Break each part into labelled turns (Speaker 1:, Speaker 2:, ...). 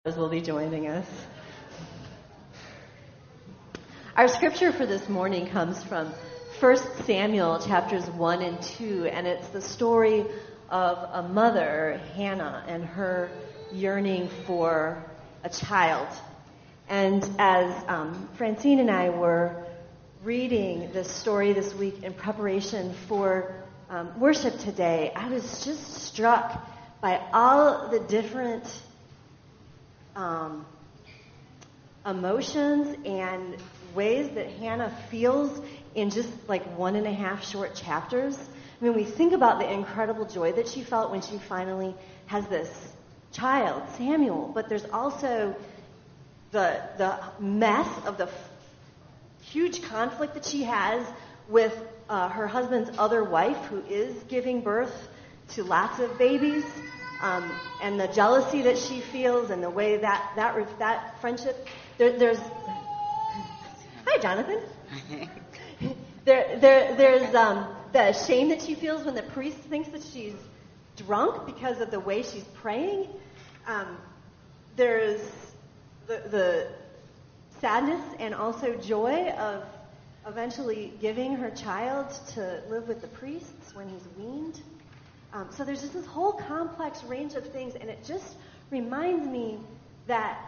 Speaker 1: will be joining us. Our scripture for this morning comes from 1 Samuel chapters 1 and 2, and it's the story of a mother, Hannah, and her yearning for a child. And as Francine and I were reading this story this week in preparation for worship today, I was just struck by all the different emotions and ways that Hannah feels in just like 1.5 short chapters. I mean, we think about the incredible joy that she felt when she finally has this child, Samuel, but there's also the mess of the huge conflict that she has with her husband's other wife, who is giving birth to lots of babies. And the jealousy that she feels, and the way that friendship. There's hi, Jonathan. There's the shame that she feels when the priest thinks that she's drunk because of the way she's praying. There's the sadness and also joy of eventually giving her child to live with the priests when he's weaned. So there's just this whole complex range of things, and it just reminds me that,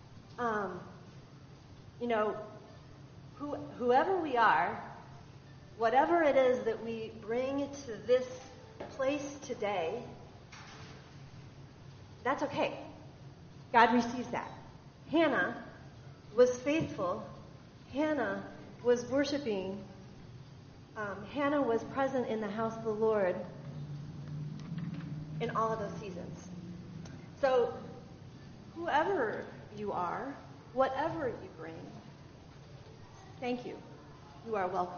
Speaker 1: whoever we are, whatever it is that we bring to this place today, that's okay. God receives that. Hannah was faithful. Hannah was worshiping. Hannah was present in the house of the Lord in all of those seasons. So, whoever you are, whatever you bring, thank you. You are welcome.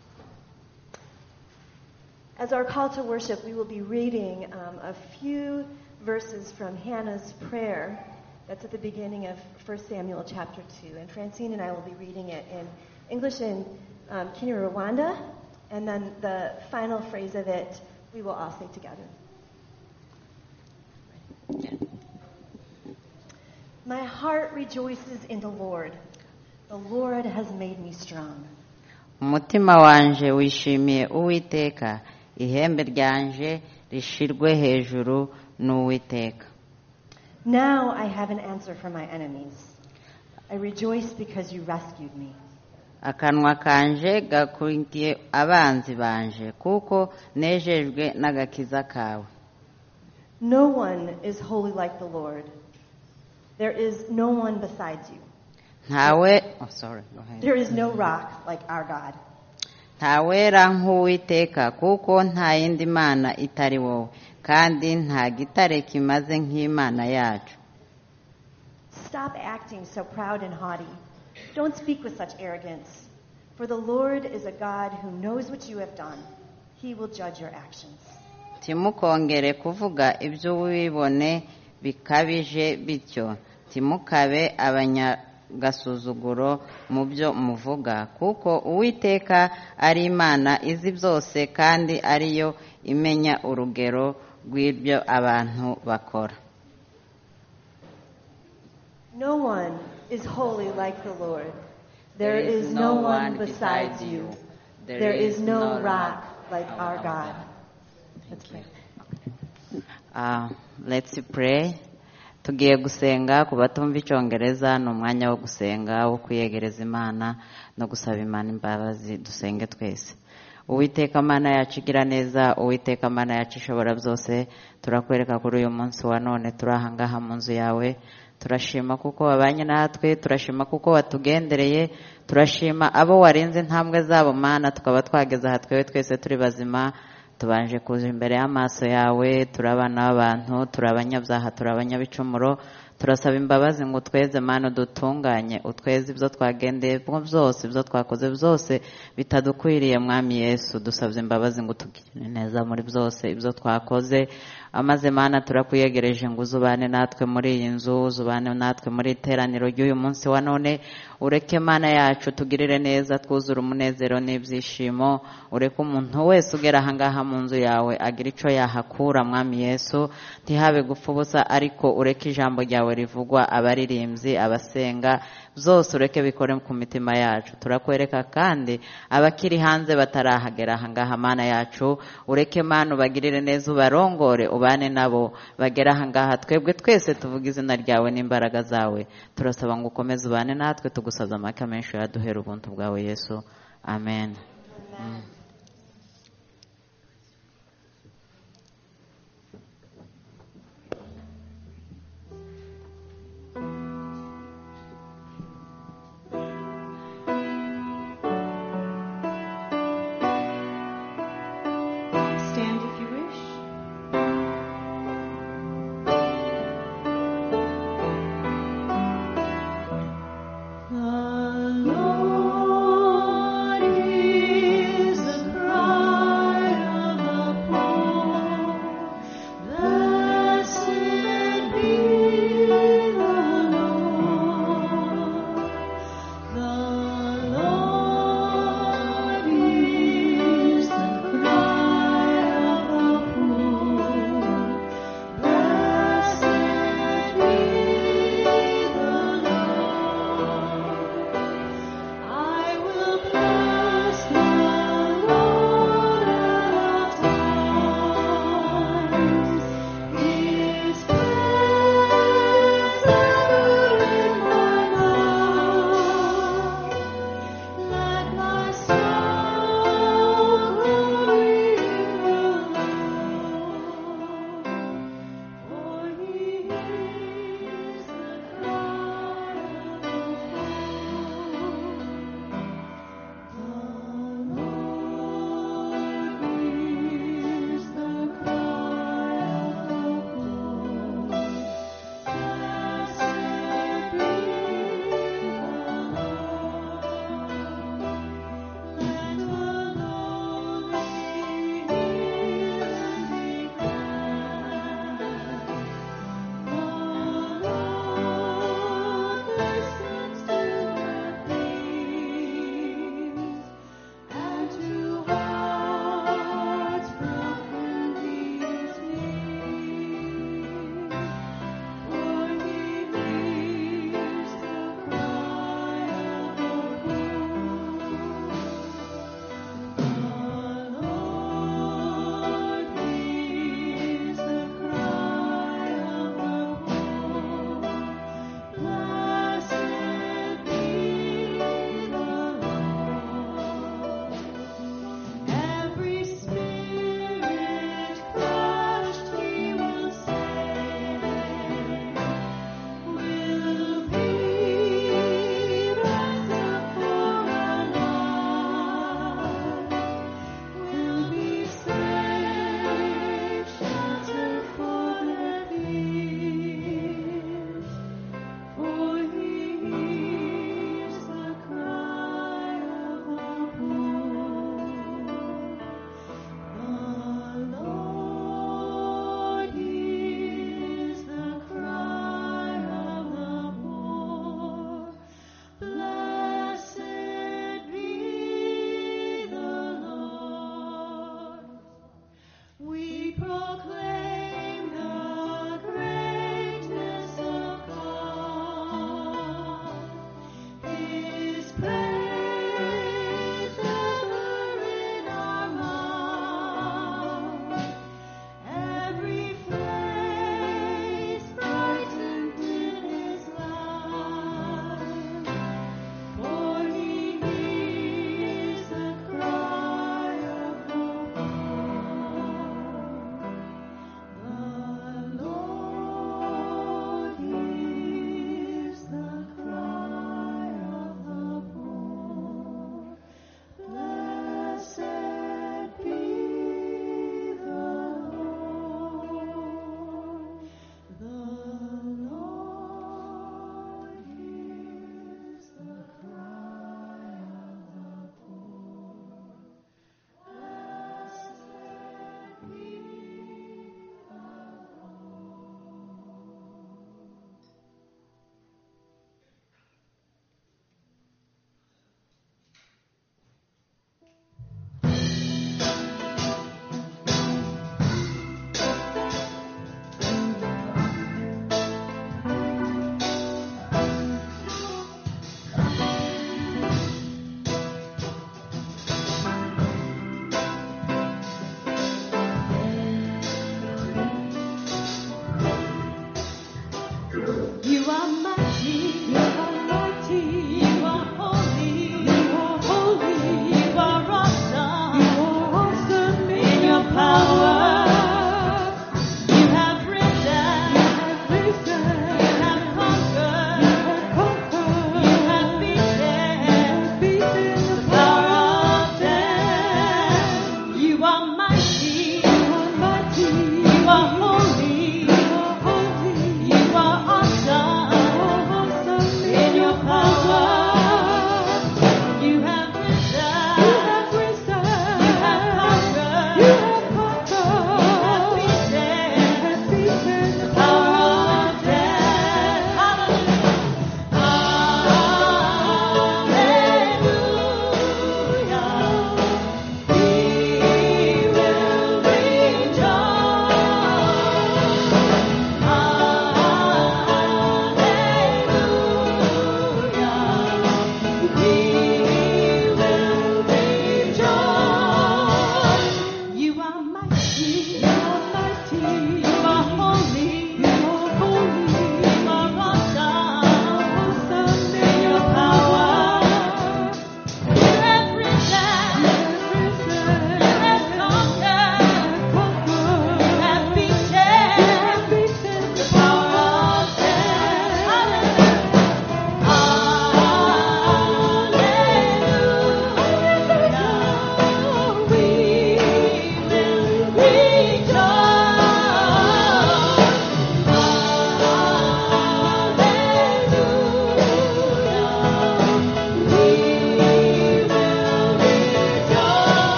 Speaker 1: As our call to worship, we will be reading a few verses from Hannah's prayer. That's at the beginning of 1 Samuel chapter 2. And Francine and I will be reading it in English and Kinyarwanda. And then the final phrase of it, we will all say together. My heart rejoices in the Lord. The Lord has made me strong.
Speaker 2: Umutima wanje wishimiye Uwiteka, ihembe ryanje rishirwe hejuru n'Uwiteka.
Speaker 1: Now I have an answer for my enemies. I rejoice because you rescued me.
Speaker 2: Akanwa kanje gakurikiye abanzi banje, kuko nejejwe n'agakiza kawe.
Speaker 1: No one is holy like the Lord. There is no one besides you. There is no rock like our God.
Speaker 2: Ntawera nk'Uwiteka, kuko nta yindi mana itari wowe, kandi nta gitare kimaze nk'Imana yacu.
Speaker 1: Stop acting so proud and haughty. Don't speak with such arrogance. For the Lord is a God who knows what you have done. He will judge your actions.
Speaker 2: Timukongere kuvuga iby'ubwibone bikabije bityo, timukabe abanyagasuzuguro mu byo muvuga, kuko Uwiteka ari Imana izi byose kandi ariyo imenya urugero rw'ibyo abantu bakora.
Speaker 1: No one is holy like the Lord. There is no one besides you. There is no rock like our God.
Speaker 2: Let's pray. Tugiye gusenga ku batumva icyongereza, ni umwanya wo gusenga, wo kwiyegereza Imana no gusaba Imana imbabazi. Dusenge twese. Uwiteka Mana yacu igira neza, Uwiteka Mana yacu ishobora byose, turakwereka kuri uyu munsi wa none turi aha ngaha mu nzu yawe. Turashima kuko wabanye natwe, turashima kuko watugendereye, turashima abo warinze intambwe zabo Mana, tukaba twageze aha twewe twese turi bazima. Tubanje kuza imbere y'amaso yawe, turabana abantu, turabanyabyaha, turabanyabicumuro. Turasaba imbabazi ngo utweze Mana, dutunganye, utweze ibyo twagendeye byose, ibyo twakoze byose bitadukwiriye. Mwami Yesu, dusabye imbabazi ngo tugirire neza muri byose ibyo twakoze. amaze Mana turakwiyegereje ngo uzubane natwe muri iyi nzu, uzubane natwe muri iteraniro ry'uyu munsi wa none. Ureke Mana yacu tugirire neza, twuzure umunezero n'ibyishimo. Ureke umuntu wese ugera ahangaha mu nzu yawe agira icyo yahakura Mwami Yesu, ntihabe gupfa ubusa, ariko ureke ijambo ryawe rivugwa, abaririmbyi, abasenga, byose ureke bikore ku mitima yacu. Turakwereka kandi abakiri hanze batarahagera ahangaha Mana yacu, ureke Mana ubagirire neza, ubarongore, ubane nabo bagera ahangaha. Twebwe twese tuvuga izina ryawe n'imbaraga zawe, turasaba ngo ukomeze ubane natwe, tugusaza amaka menshi yaduhera ubuntu bwawe Yesu, amen.
Speaker 1: Stand if you wish. The Lord is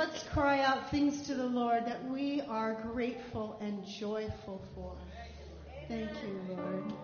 Speaker 3: let's cry out things to the Lord that we are grateful and joyful for. Thank you, Lord.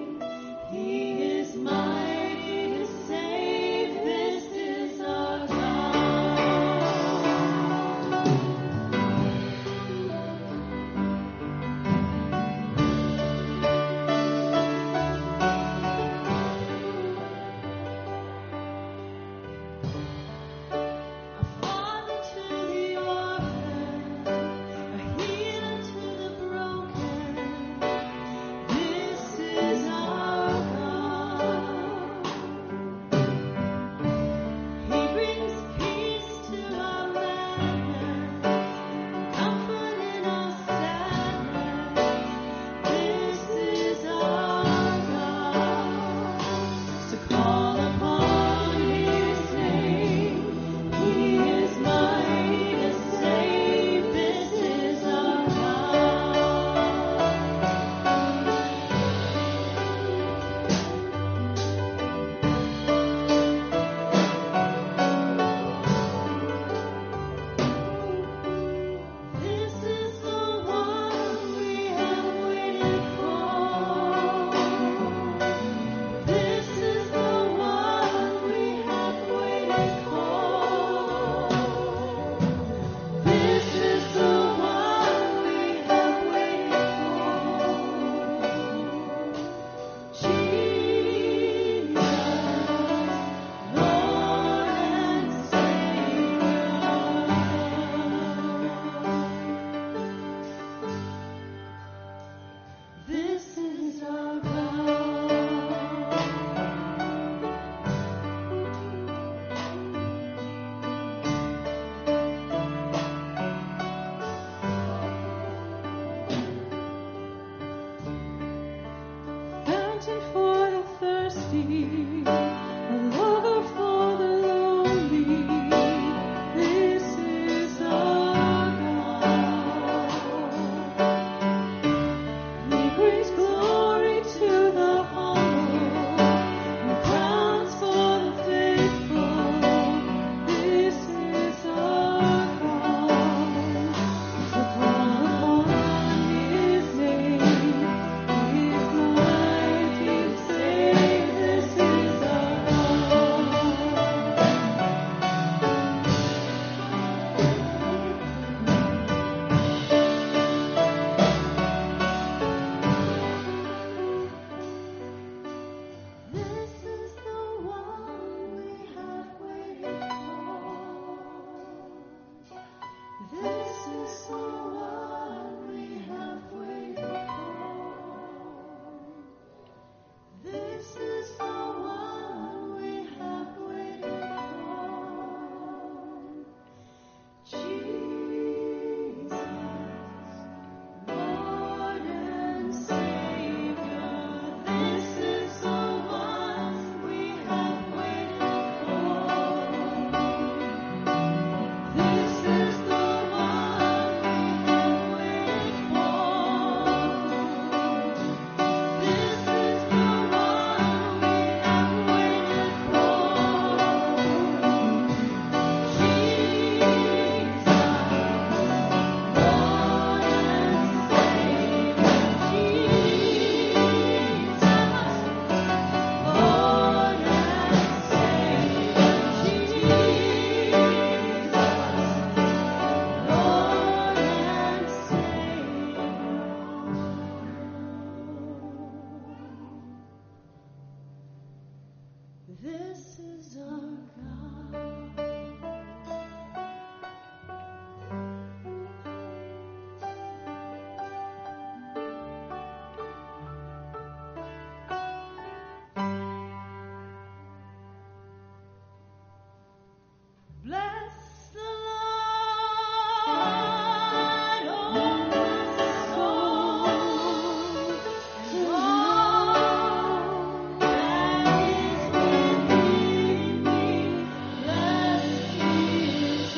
Speaker 4: He is mighty to save. This is our God.
Speaker 3: This is our God. Bless the Lord, oh my soul, and all that is within me. Bless His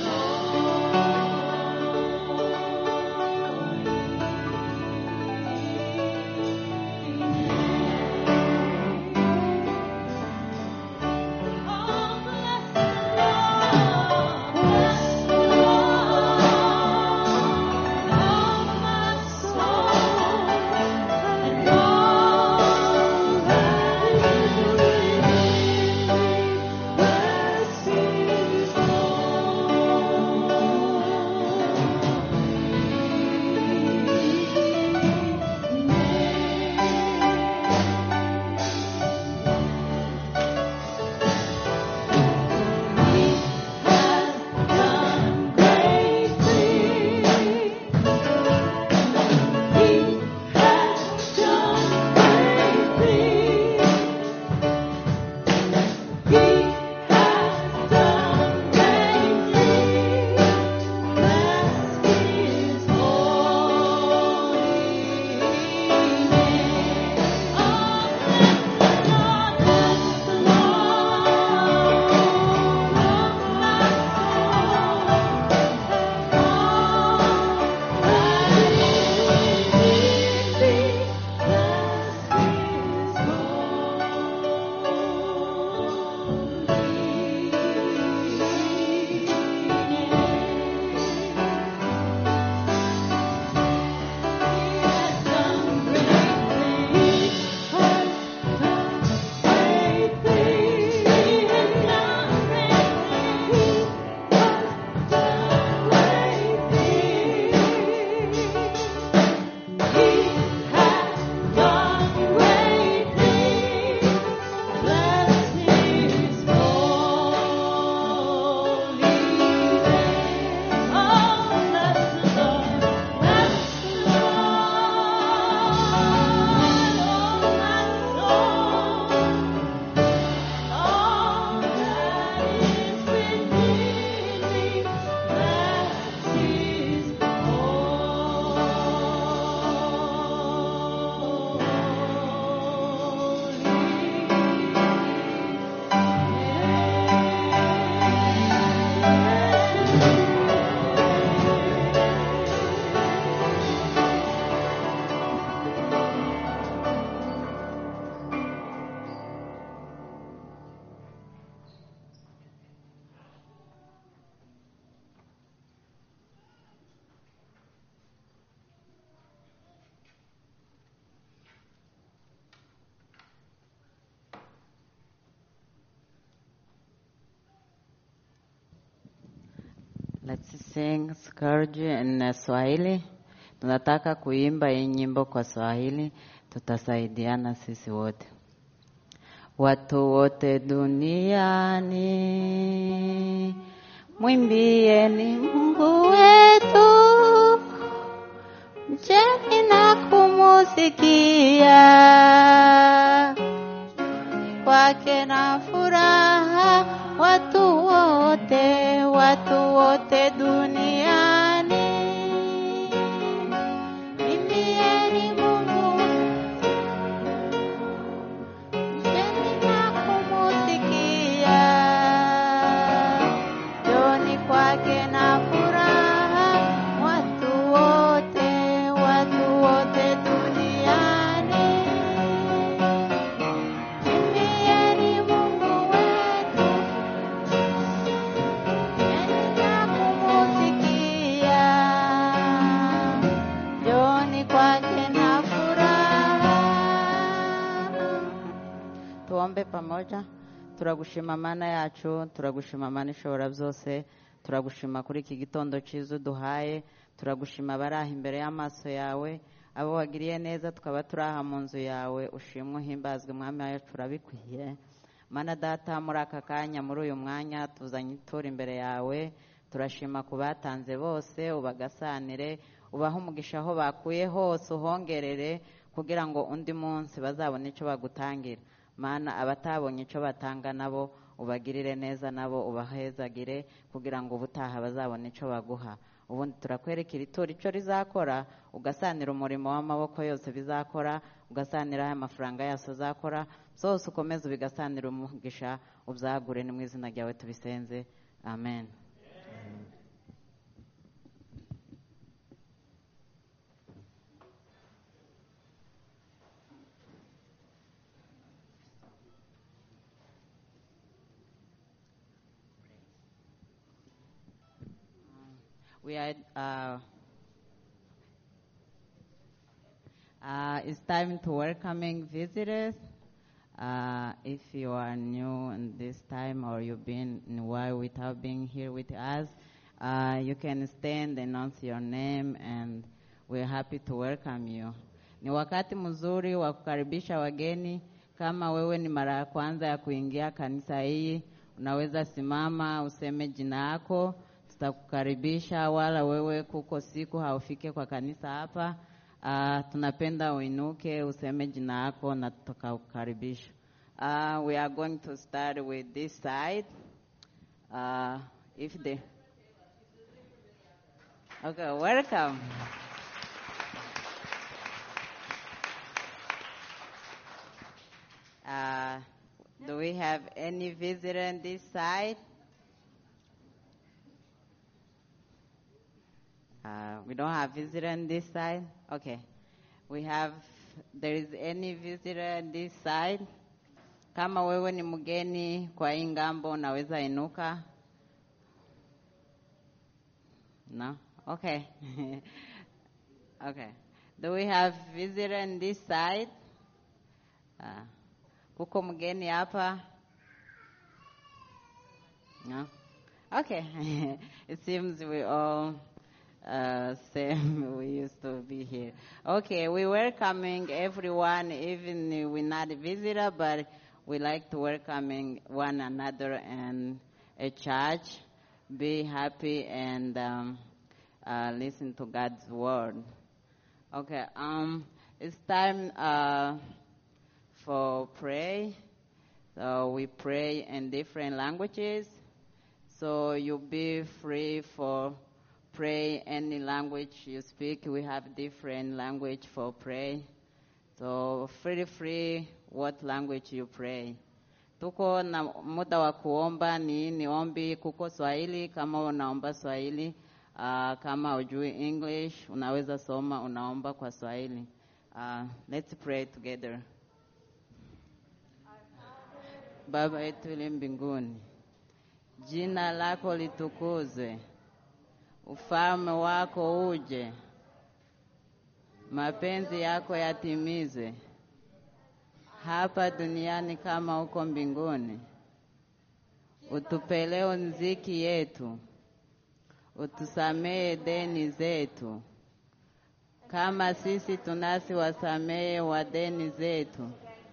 Speaker 2: Let's sing Scourge in Swahili. Tunataka kuimba hii nyimbo kwa Swahili, tutasaidiana sisi wote. Watu wote duniani, mwimbieni Mungu wetu, mcheni na kumusikia, kwake na furaha. Watu wote duniani, mwimbieni Mungu, mcheni na kumusikia, njoni kwake na furaha. Watu wote duniani, mwimbieni Mungu wetu, mcheni na kumusikia, njoni kwake na furaha. Tuombe pamoja. Turagushima Mana yacu, turagushima Mana ishobora byose, turagushima kuri iki gitondo cyiza duhaye, turagushima baraha imbere y'amaso yawe, abo wagiriye neza tukaba turaha mu nzu yawe. Ushimwe uhimbazwe Mwami wacu, urabikwiye. Mana data muri aka kanya muri uyu mwanya tuzanye itura imbere yawe turashima kubatanze bose ubagasanire ubaha umugisha aho bakuye hose uhongerere kugira ngo undi munsi bazabone icyo bagutangira. Mana abatabonye icyo batanga nabo ubagirire neza nabo ubahezagire kugira ngo ubutaha bazabone icyo baguha. Ubundi turakwerekera itura icyo rizakora ugasanira umurimo w'amaboko yose bizakora ugasanira amafaranga yaso azakora byose ukomeze ubigasanira umugisha ubyagure ni mu izina ryawe tubisenze amen. We are, it's time to welcoming visitors. If you are new in this time or you've been in a while without being here with us, you can stand and announce your name and we're happy to welcome you. Ni wakati mzuri wa kukaribisha wageni. Kama wewe ni mara ya kwanza ya kuingia kanisa hii, unaweza simama useme jina lako. Tutakukaribisha wala wewe kuko siku haufike kwa kanisa hapa. Tunapenda uinuke useme jina lako na tutakukaribisha. We are going to start with this side. Okay, welcome. Do we have any visitor on this side? We don't have visitor on this side? Okay. There is any visitor on this side? Kama wewe ni mgeni kwa hii ngambo unaweza inuka? No? Okay. Okay. Do we have visitor on this side? Kuko mgeni hapa? No? Okay. It seems we all same we used to be here. Okay, we're welcoming everyone, even if we're not a visitor, but we like to welcoming one another and a church. Be happy and listen to God's word. Okay, it's time for pray. So we pray in different languages. So you'll be free for pray any language you speak. We have different language for pray. So feel free what language you pray. Tuko na muda wa kuomba ni ombi kuko Swahili kama unaomba Swahili. Kama ujui English unaweza soma unaomba kwa Swahili. Let's pray together. Baba yetu uliye mbinguni, jina lako litukuzwe. Ufalme wako uje, mapenzi yako yatimizwe hapa duniani kama huko mbinguni. Utupe leo riziki yetu, utusamehe deni zetu kama sisi tunasi wasamehe wadeni zetu,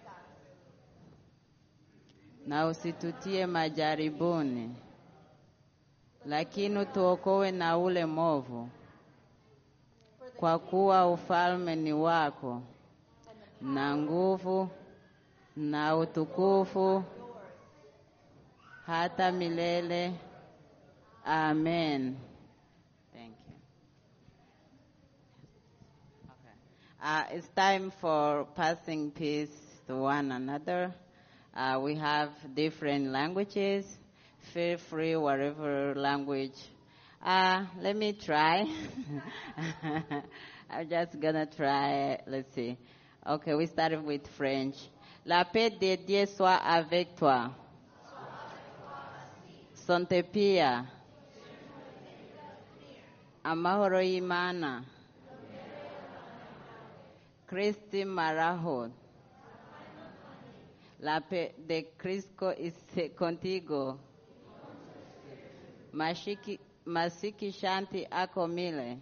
Speaker 2: na usitutie majaribuni, lakini tuokoe na ule movu. Kwa kuwa ufalme ni wako, na nguvu na utukufu hata milele. Amen. Thank you. Okay. It's time for passing peace to one another. We have different languages. Feel free whatever language. Let me try. I'm just gonna try. Let's see. Okay, we started with French. La paix de Dieu soit avec toi. Sonte pia. Amahoro y'Imana. Kristi maraho. La paix de Cristo es contigo. Masiki shanti ako mile.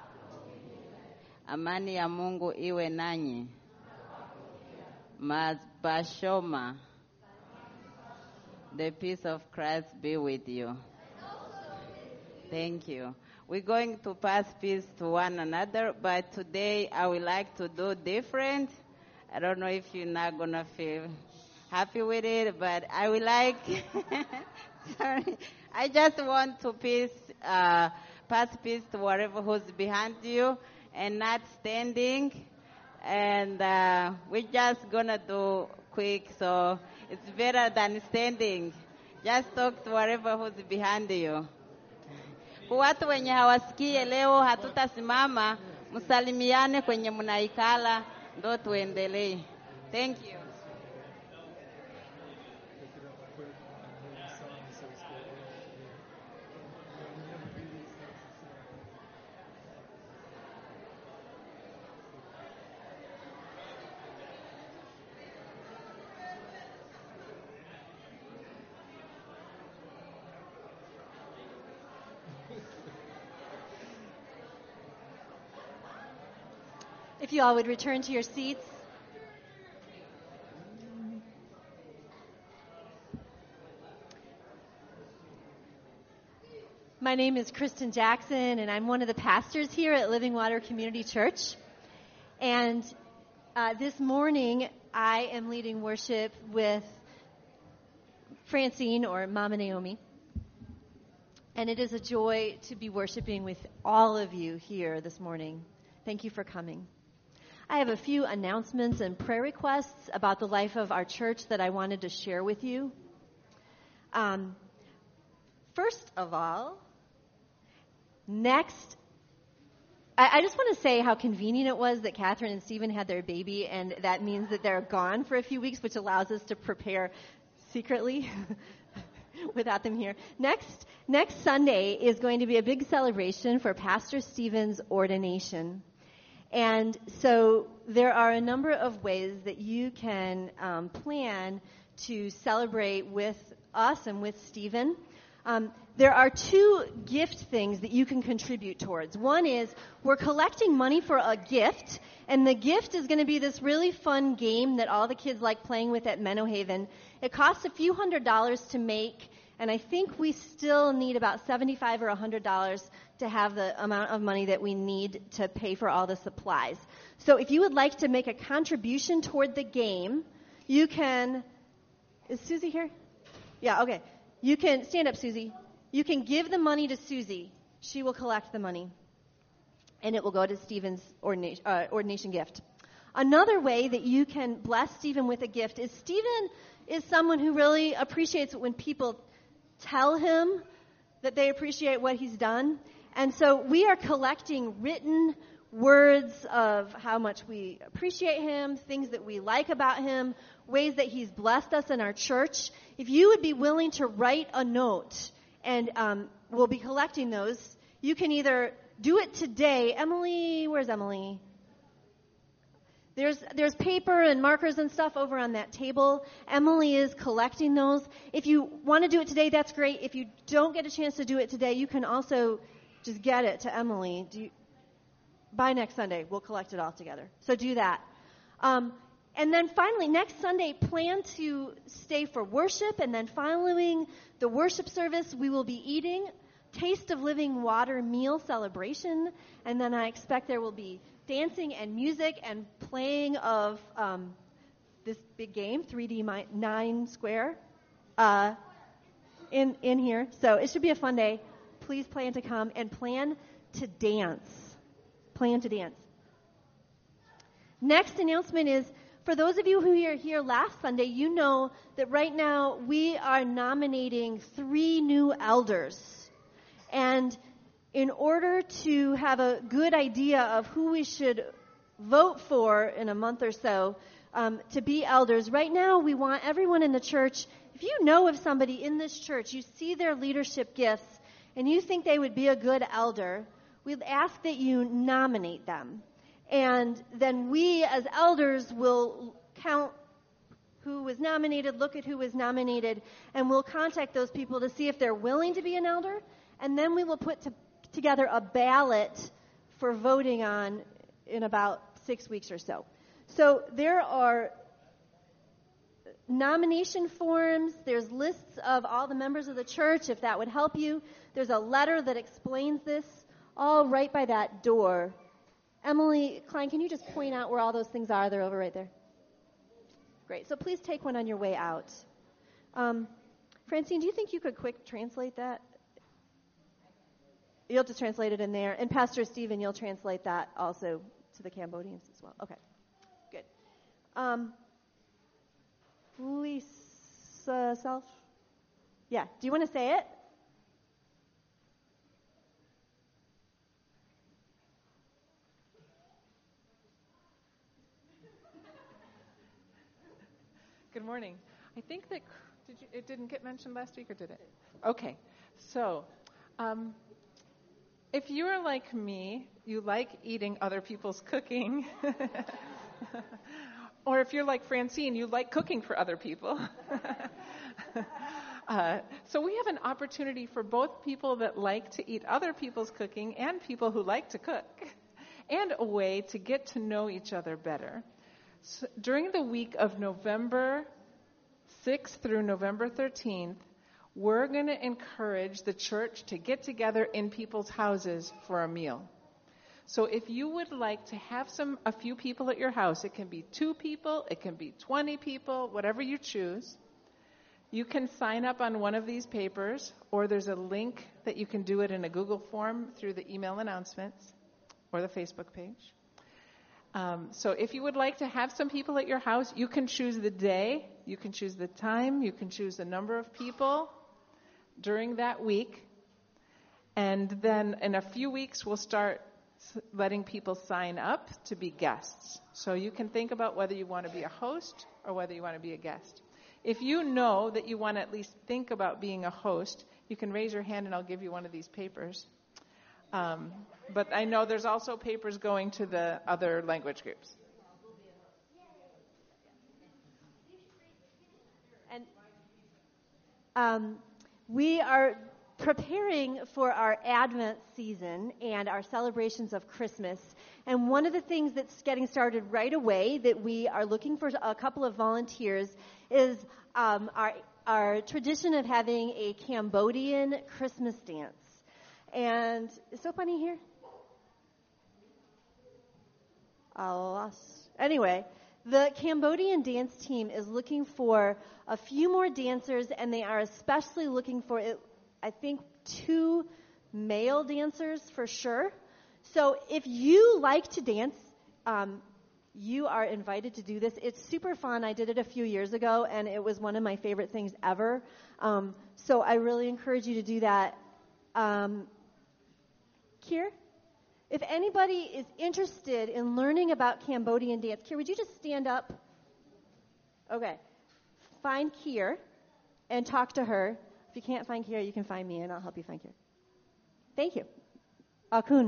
Speaker 2: Amani ya Mungu iwe nanyi. Mabashoma. The peace of Christ be with you. Thank you. We're going to pass peace to one another, but today I would like to do different. I don't know if you're not going to feel happy with it, but I would like, sorry, I just want to pass peace to whatever who's behind you and not standing. And we're just going to do quick, so it's better than standing. Just talk to whatever who's behind you. Kwa watu wenye hawasikie leo hatutasimama, msalimiane kwenye mnaikala, ndo tuendelee. Thank you.
Speaker 1: If you all would return to your seats. My name is Kristen Jackson, and I'm one of the pastors here at Living Water Community Church. And this morning, I am leading worship with Francine, or Mama Naomi. And it is a joy to be worshiping with all of you here this morning. Thank you for coming. I have a few announcements and prayer requests about the life of our church that I wanted to share with you. First of all, I just want to say how convenient it was that Catherine and Stephen had their baby, and that means that they're gone for a few weeks, which allows us to prepare secretly without them here. Next Sunday is going to be a big celebration for Pastor Stephen's ordination. And so there are a number of ways that you can plan to celebrate with us and with Stephen. There are two gift things that you can contribute towards. One is we're collecting money for a gift, and the gift is going to be this really fun game that all the kids like playing with at Menno Haven. It costs a few $100s to make, and I think we still need about $75 or $100 to have the amount of money that we need to pay for all the supplies. So if you would like to make a contribution toward the game, you can... Is Susie here? Yeah, okay. You can... Stand up, Susie. You can give the money to Susie. She will collect the money, and it will go to Stephen's ordination gift. Another way that you can bless Stephen with a gift is Stephen is someone who really appreciates it when people tell him that they appreciate what he's done. And so we are collecting written words of how much we appreciate him, things that we like about him, ways that he's blessed us in our church. If you would be willing to write a note, and we'll be collecting those, you can either do it today. Emily, where's Emily? There's paper and markers and stuff over on that table. Emily is collecting those. If you want to do it today, that's great. If you don't get a chance to do it today, you can also just get it to Emily. By next Sunday, we'll collect it all together. So do that. And then finally, next Sunday, plan to stay for worship. And then following the worship service, we will be eating Taste of Living Water meal celebration. And then I expect there will be dancing and music and playing of this big game, 3D 9 Square, in here. So it should be a fun day. Please plan to come and plan to dance. Plan to dance. Next announcement is, for those of you who were here last Sunday, you know that right now we are nominating 3 new elders. And in order to have a good idea of who we should vote for in a month or so to be elders, right now we want everyone in the church, if you know of somebody in this church, you see their leadership gifts, and you think they would be a good elder, we'd ask that you nominate them. And then we as elders will count who was nominated, look at who was nominated, and we'll contact those people to see if they're willing to be an elder, and then we will put together a ballot for voting on in about 6 weeks or so. So there are nomination forms. There's lists of all the members of the church, if that would help you. There's a letter that explains this, all right by that door. Emily Klein, can you just point out where all those things are? They're over right there. Great. So please take one on your way out. Francine, do you think you could quick translate that? You'll just translate it in there. And Pastor Stephen, you'll translate that also to the Cambodians as well. Okay. Good. Lisa Self? Yeah. Do you want to say it?
Speaker 4: Good morning. I think that it didn't get mentioned last week, or did it? Okay. So, if you're like me, you like eating other people's cooking, or if you're like Francine, you like cooking for other people. So we have an opportunity for both people that like to eat other people's cooking and people who like to cook, and a way to get to know each other better. So during the week of November 6th through November 13th, we're going to encourage the church to get together in people's houses for a meal. So if you would like to have a few people at your house, it can be 2 people, it can be 20 people, whatever you choose. You can sign up on one of these papers, or there's a link that you can do it in a Google form through the email announcements or the Facebook page. So if you would like to have some people at your house, you can choose the day, you can choose the time, you can choose the number of people during that week. And then in a few weeks, we'll start letting people sign up to be guests. So you can think about whether you want to be a host or whether you want to be a guest. If you know that you want to at least think about being a host, you can raise your hand and I'll give you one of these papers. But I know there's also papers going to the other language groups.
Speaker 1: And we are preparing for our Advent season and our celebrations of Christmas. And one of the things that's getting started right away that we are looking for a couple of volunteers is our tradition of having a Cambodian Christmas dance. And is Sopani here? Anyway, the Cambodian dance team is looking for a few more dancers, and they are especially looking for, I think, 2 male dancers for sure. So if you like to dance, you are invited to do this. It's super fun. I did it a few years ago, and it was one of my favorite things ever. So I really encourage you to do that. Kier? If anybody is interested in learning about Cambodian dance, Kier, would you just stand up? Okay. Find Kier and talk to her. If you can't find Kier, you can find me, and I'll help you find Kier. Thank you. Akun.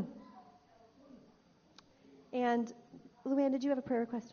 Speaker 1: And Luann, did you have a prayer request?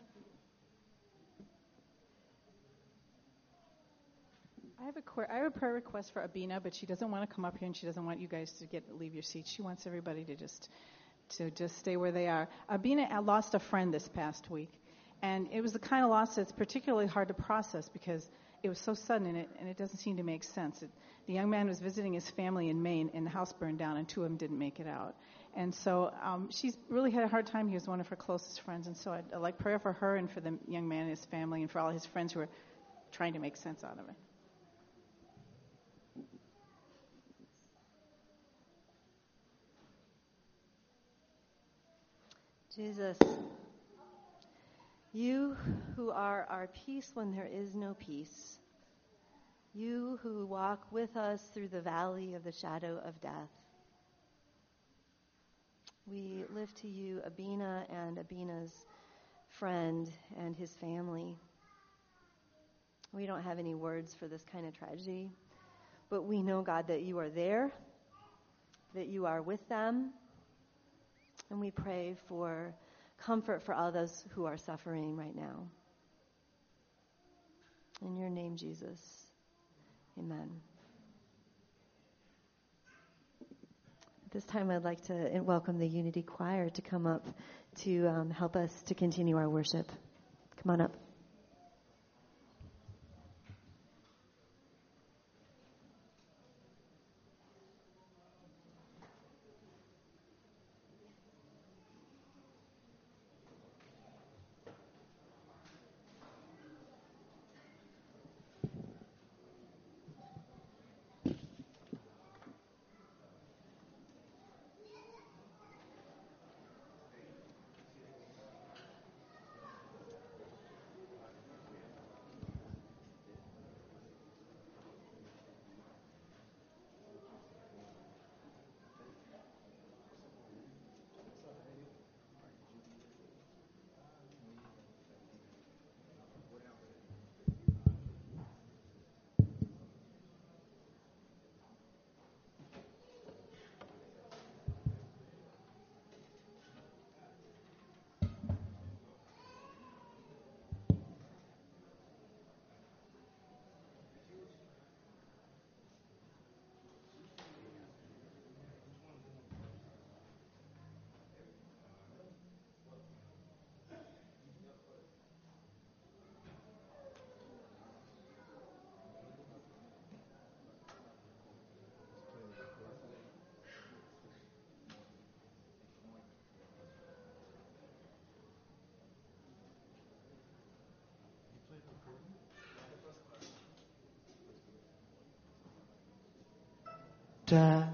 Speaker 5: I have a prayer request for Abina, but she doesn't want to come up here, and she doesn't want you guys to leave your seats. She wants everybody to just stay where they are. Abina lost a friend this past week, and it was the kind of loss that's particularly hard to process because it was so sudden and it doesn't seem to make sense. The young man was visiting his family in Maine, and the house burned down, and 2 of them didn't make it out. And so she's really had a hard time. He was one of her closest friends, and so I'd like prayer for her and for the young man and his family and for all his friends who are trying to make sense out of it.
Speaker 1: Jesus, you who are our peace when there is no peace, you who walk with us through the valley of the shadow of death, we lift to you Abina and Abina's friend and his family. We don't have any words for this kind of tragedy, but we know, God, that you are there, that you are with them. And we pray for comfort for all those who are suffering right now. In your name, Jesus. Amen. At this time, I'd like to welcome the Unity Choir to come up to help us to continue our worship. Come on up.
Speaker 6: Ta.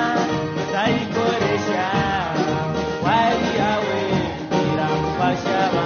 Speaker 6: Amen.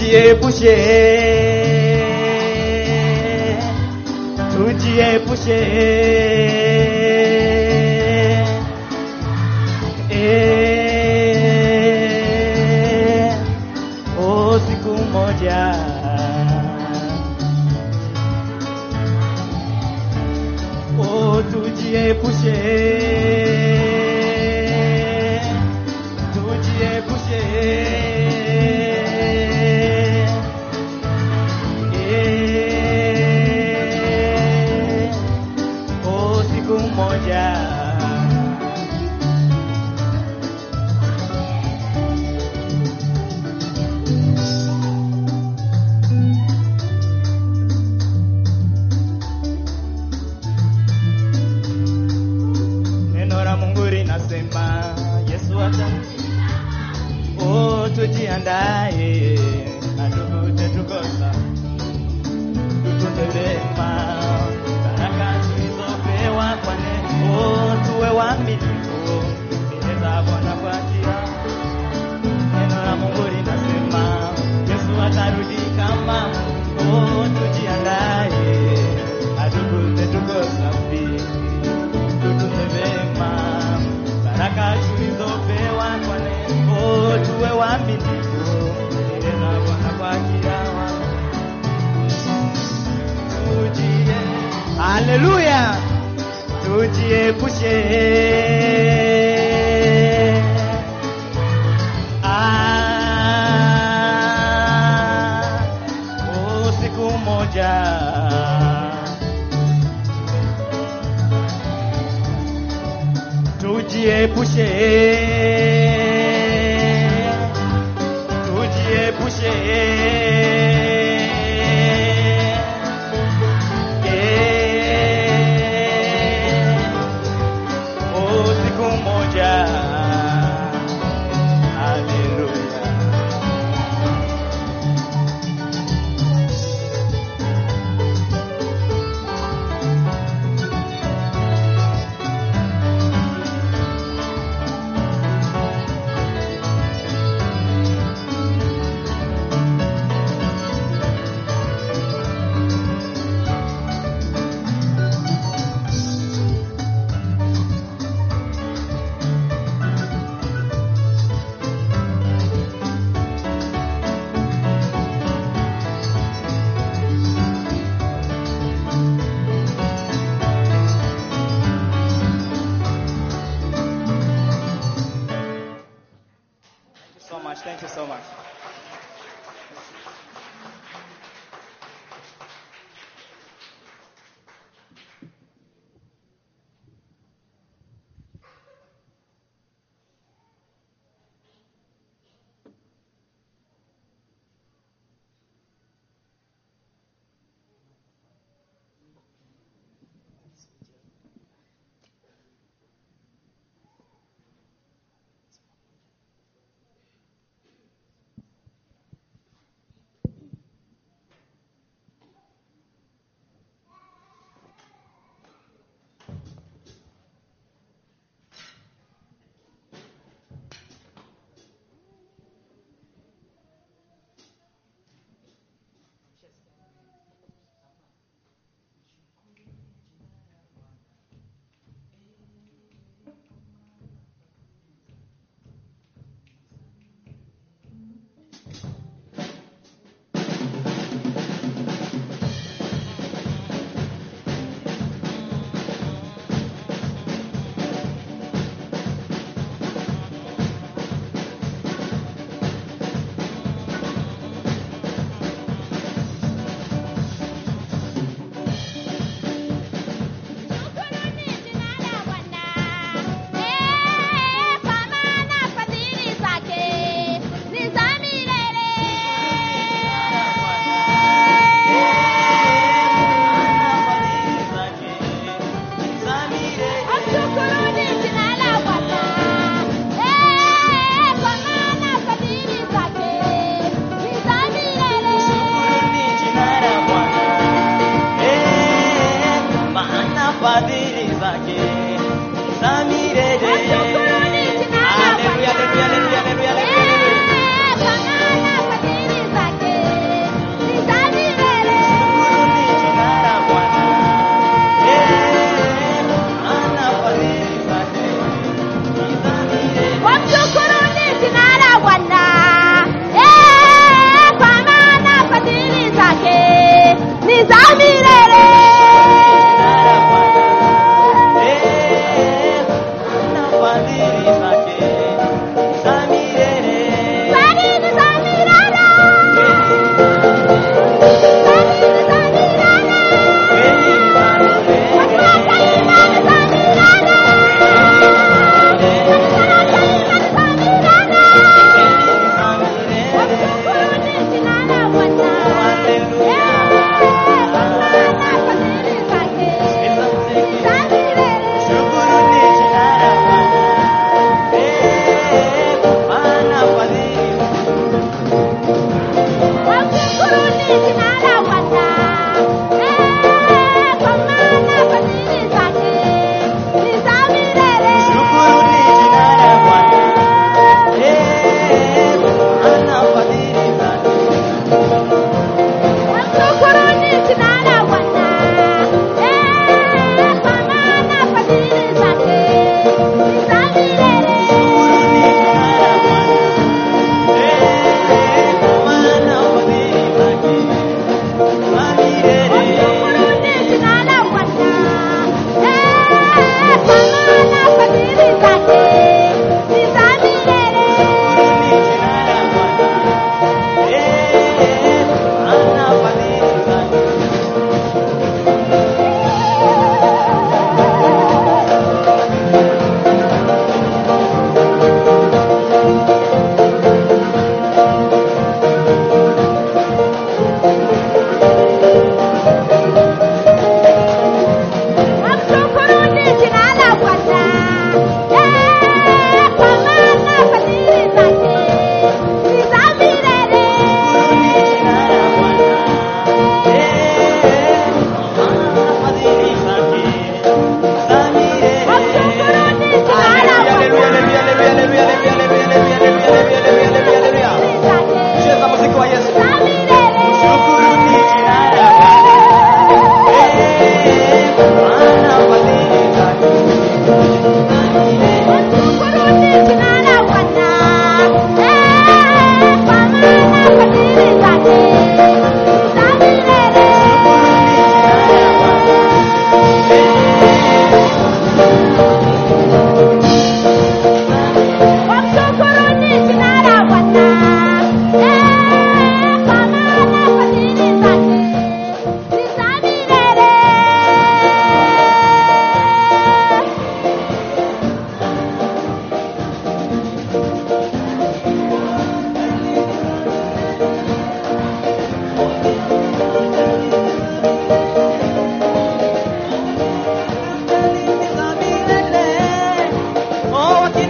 Speaker 6: tujiepushe, tujiepushe, siku moja tujiepushe, tujiepushe, siku moja tujiandae, atukute tukosa, tutunde vema baraka tulizopewa kwa neno, tuwe waaminifu mbele za Bwana kwa kila neno la Mungu linasema Yesu atarudi kama tujiandae, atukute tukosa, tutunde vema baraka tulizopewa kwa neno, tuwe waaminifu mbele za Bwana kwa kila haleluya, tujiepushe, siku moja tujiepushe, tujiepushe, siku moja haleluya. Thank you so much.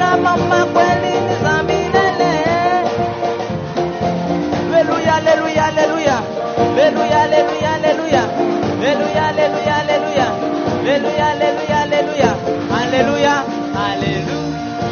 Speaker 6: mama kweli ni za milele. Haleluya, haleluya, haleluya. Haleluya, haleluya, haleluya. Haleluya, haleluya, haleluya. Haleluya, haleluya, haleluya. Haleluya, haleluya.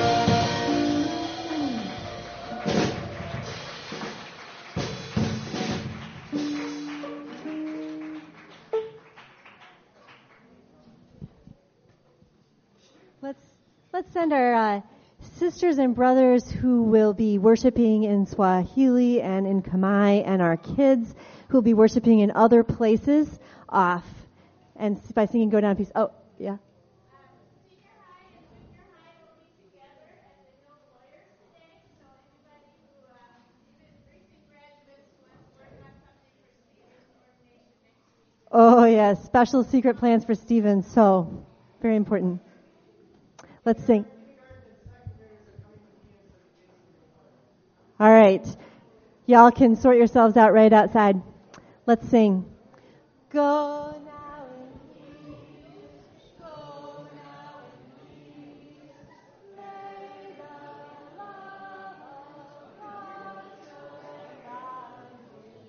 Speaker 1: Let's send our sisters and brothers who will be worshiping in Swahili and in Khmer, and our kids who will be worshiping in other places off. And by singing Go Down in Peace. Oh, yeah. Oh, yes. Special secret plans for Stephen. So, very important. Let's sing. All right. Y'all can sort yourselves out right outside. Let's sing. Go now in peace. Go now in peace. May the love of God surround you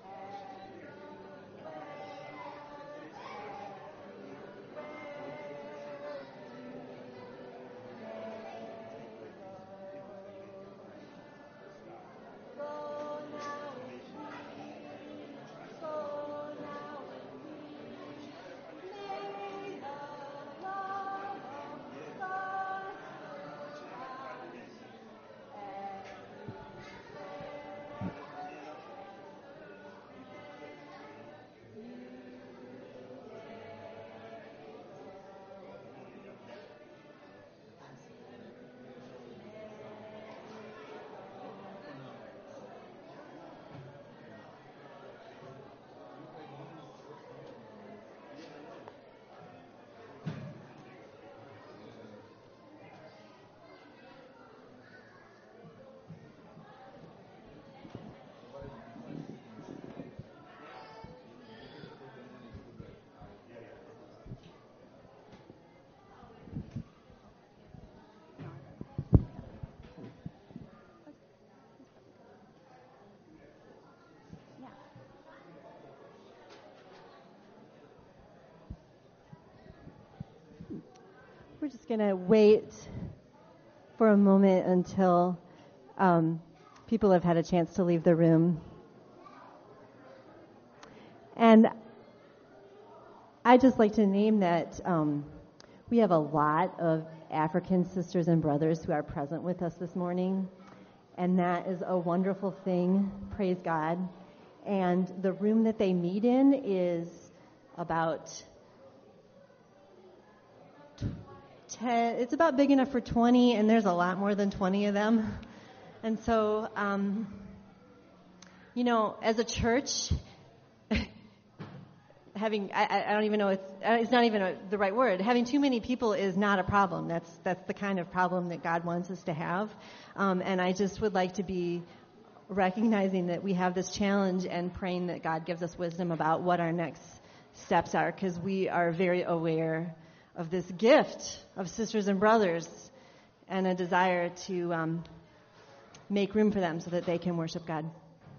Speaker 1: We're just going to wait for a moment until people have had a chance to leave the room. And I'd just like to name that we have a lot of African sisters and brothers who are present with us this morning. And that is a wonderful thing. Praise God. And the room that they meet in is about 10, it's about big enough for 20, and there's a lot more than 20 of them. And so, as a church, having, I don't even know, it's not even the right word. Having too many people is not a problem. That's the kind of problem that God wants us to have. And I just would like to be recognizing that we have this challenge and praying that God gives us wisdom about what our next steps are, because we are very aware of this gift of sisters and brothers and a desire to make room for them so that they can worship God.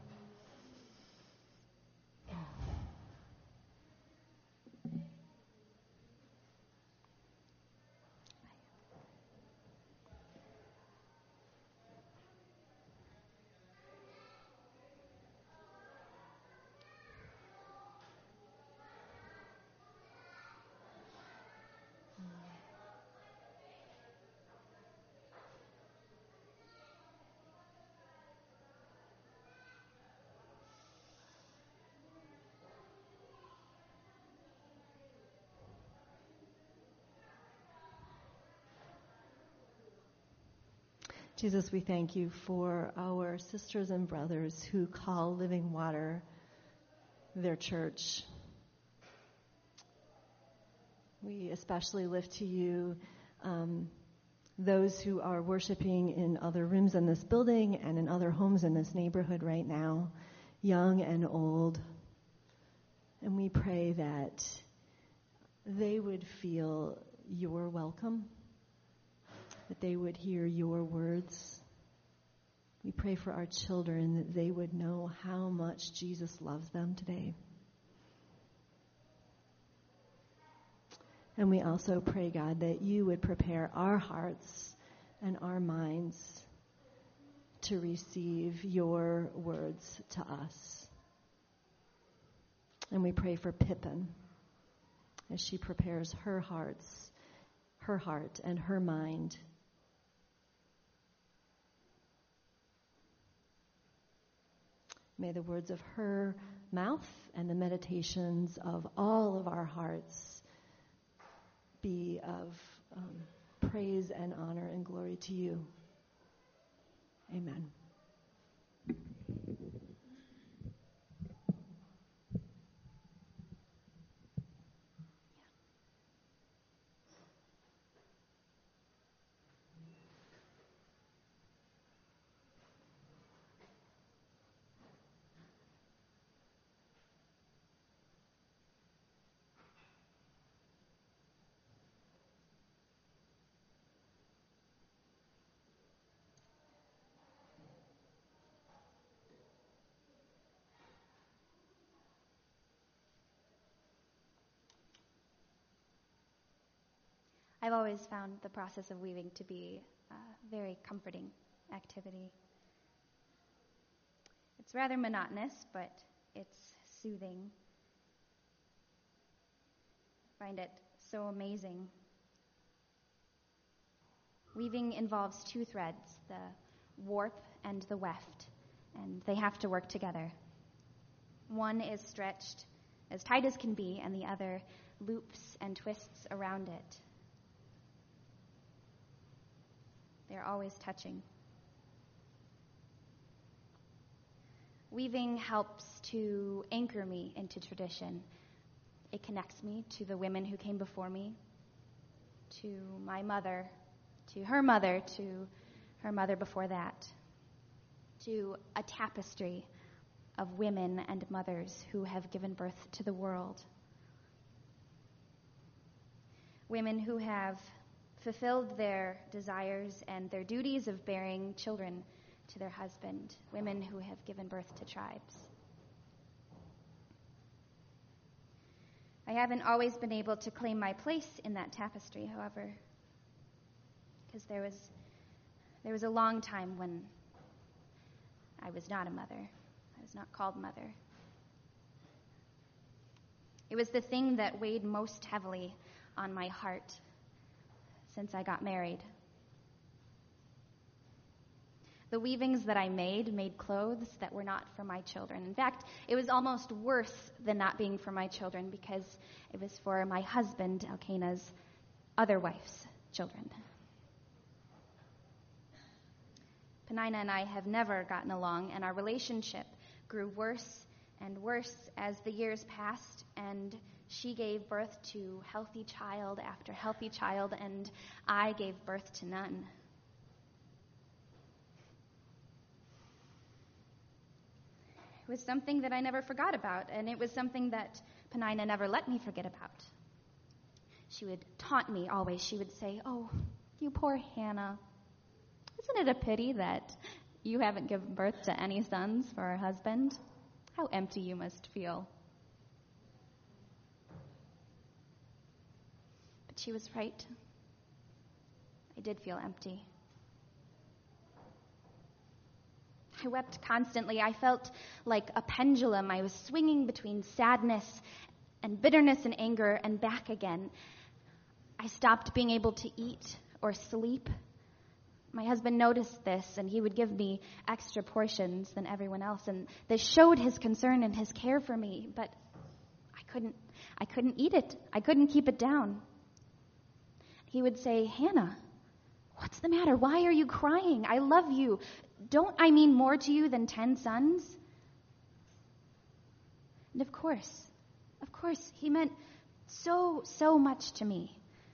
Speaker 1: Jesus, we thank you for our sisters and brothers who call Living Water their church. We especially lift to you those who are worshiping in other rooms in this building and in other homes in this neighborhood right now, young and old. And we pray that they would feel your welcome, that they would hear your words. We pray for our children that they would know how much Jesus loves them today. And we also pray, God, that you would prepare our hearts and our minds to receive your words to us. And we pray for Pippin as she prepares her heart and her mind. May the words of her mouth and the meditations of all of our hearts be of praise and honor and glory to you. Amen.
Speaker 7: I've always found the process of weaving to be a very comforting activity. It's rather monotonous, but it's soothing. I find it so amazing. Weaving involves two threads, the warp and the weft, and they have to work together. One is stretched as tight as can be, and the other loops and twists around it. They're always touching. Weaving helps to anchor me into tradition. It connects me to the women who came before me, to my mother, to her mother before that, to a tapestry of women and mothers who have given birth to the world. Women who have fulfilled their desires and their duties of bearing children to their husband, women who have given birth to tribes. I haven't always been able to claim my place in that tapestry, however, because there was a long time when I was not a mother. I was not called mother. It was the thing that weighed most heavily on my heart since I got married. The weavings that I made clothes that were not for my children. In fact, it was almost worse than not being for my children because it was for my husband, Elkanah's other wife's children. Penina and I have never gotten along, and our relationship grew worse and worse as the years passed, and she gave birth to healthy child after healthy child, and I gave birth to none. It was something that I never forgot about, and it was something that Penina never let me forget about. She would taunt me always. She would say, "Oh, you poor Hannah. Isn't it a pity that you haven't given birth to any sons for her husband? How empty you must feel." But she was right. I did feel empty. I wept constantly. I felt like a pendulum. I was swinging between sadness and bitterness and anger and back again. I stopped being able to eat or sleep. My husband noticed this, and he would give me extra portions than everyone else, and this showed his concern and his care for me, but I couldn't eat it. I couldn't keep it down. He would say, "Hannah, what's the matter? Why are you crying? I love you. Don't I mean more to you than 10 sons?" And of course, he meant so much to me.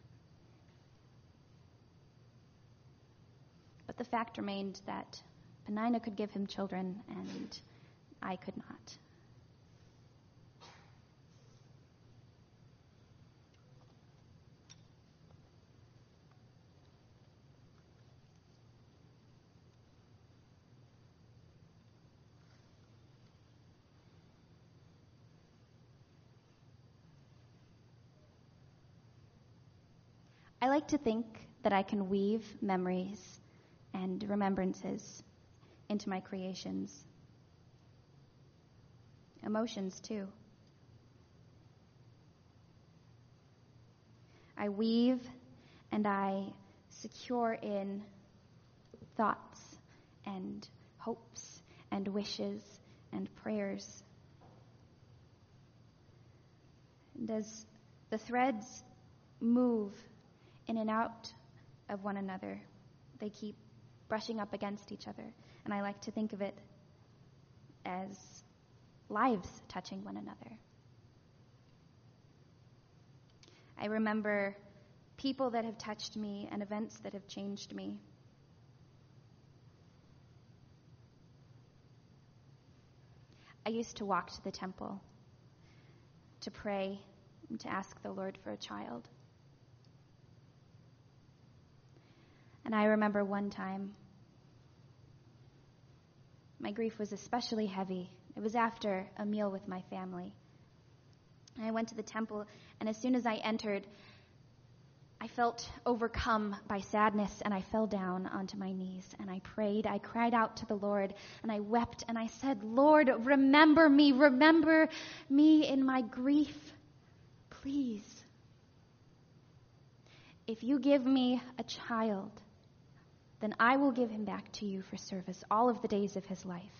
Speaker 7: But the fact remained that Penina could give him children, and I could not. I like to think that I can weave memories and remembrances into my creations. Emotions, too. I weave and I secure in thoughts and hopes and wishes and prayers. And as the threads move in and out of one another, they keep brushing up against each other. And I like to think of it as lives touching one another. I remember people that have touched me and events that have changed me. I used to walk to the temple to pray and to ask the Lord for a child. And I remember one time, my grief was especially heavy. It was after a meal with my family. And I went to the temple, and as soon as I entered, I felt overcome by sadness, and I fell down onto my knees, and I prayed. I cried out to the Lord, and I wept, and I said, Lord, remember me in my grief, please. If you give me a child, then I will give him back to you for service all of the days of his life.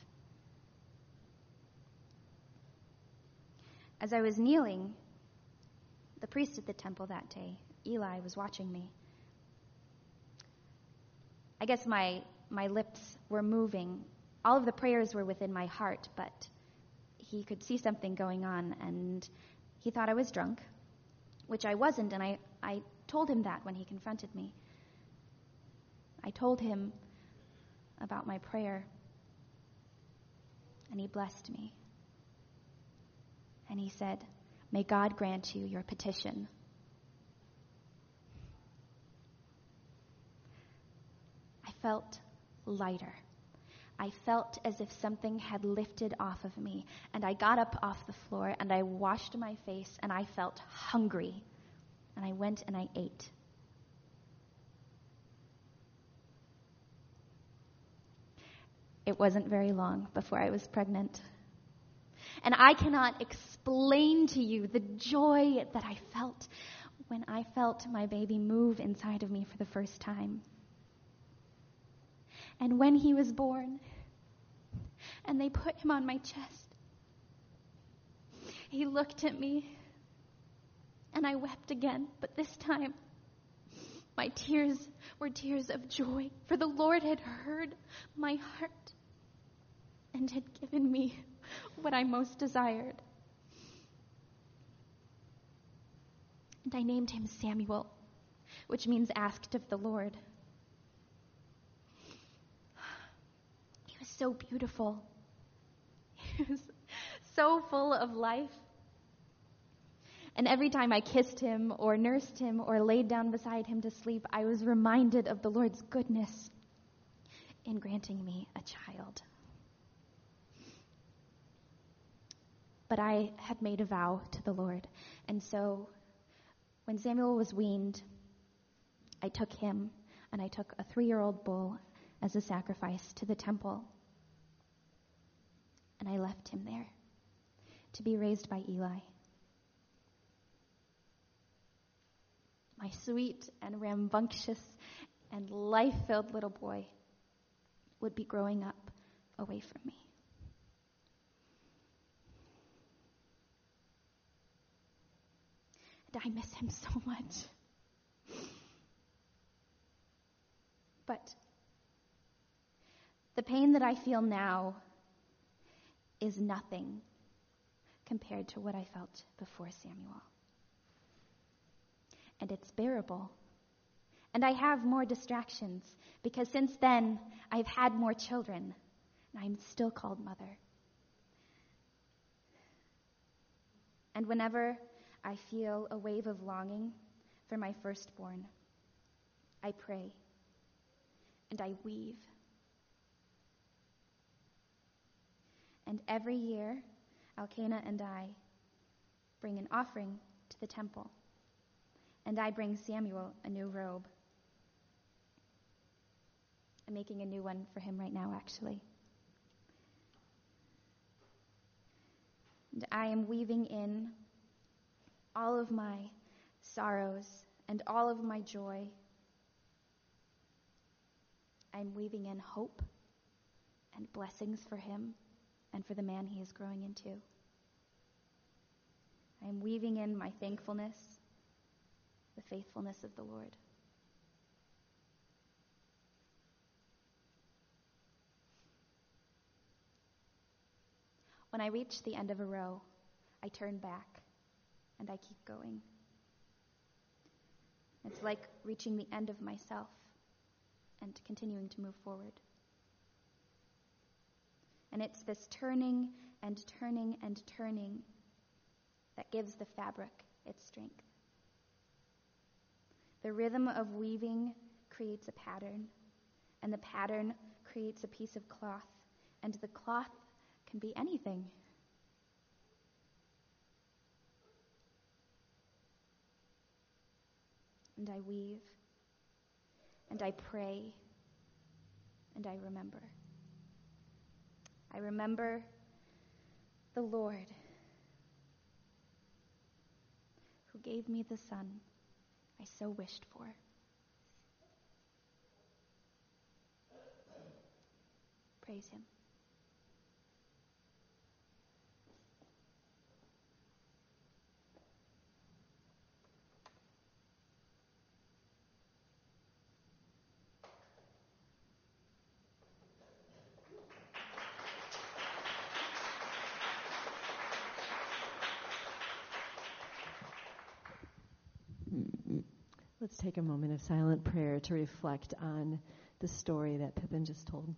Speaker 7: As I was kneeling, the priest at the temple that day, Eli, was watching me. I guess my lips were moving. All of the prayers were within my heart, but he could see something going on, and he thought I was drunk, which I wasn't, and I told him that when he confronted me. I told him about my prayer, and he blessed me. And he said, may God grant you your petition. I felt lighter. I felt as if something had lifted off of me. And I got up off the floor and I washed my face and I felt hungry. And I went and I ate. It wasn't very long before I was pregnant. And I cannot explain to you the joy that I felt when I felt my baby move inside of me for the first time. And when he was born, and they put him on my chest, he looked at me, and I wept again. But this time, my tears were tears of joy, for the Lord had heard my heart and had given me what I most desired. And I named him Samuel, which means asked of the Lord. He was so beautiful. He was so full of life. And every time I kissed him or nursed him or laid down beside him to sleep, I was reminded of the Lord's goodness in granting me a child. But I had made a vow to the Lord. And so when Samuel was weaned, I took him and I took a 3-year-old bull as a sacrifice to the temple. And I left him there to be raised by Eli. My sweet and rambunctious and life-filled little boy would be growing up away from me. I miss him so much. But the pain that I feel now is nothing compared to what I felt before Samuel. And it's bearable. And I have more distractions because since then I've had more children and I'm still called mother. And whenever I feel a wave of longing for my firstborn, I pray and I weave. And every year, Elkanah and I bring an offering to the temple. and I bring Samuel a new robe. I'm making a new one for him right now, actually. And I am weaving in all of my sorrows and all of my joy. I'm weaving in hope and blessings for him and for the man he is growing into. I am weaving in my thankfulness, the faithfulness of the Lord. When I reach the end of a row, I turn back and I keep going. It's like reaching the end of myself and continuing to move forward. And it's this turning and turning and turning that gives the fabric its strength. The rhythm of weaving creates a pattern, and the pattern creates a piece of cloth, and the cloth can be anything. And I weave, and I pray, and I remember. I remember the Lord who gave me the son I so wished for. Praise him.
Speaker 1: Let's take a moment of silent prayer to reflect on the story that Pippin just told.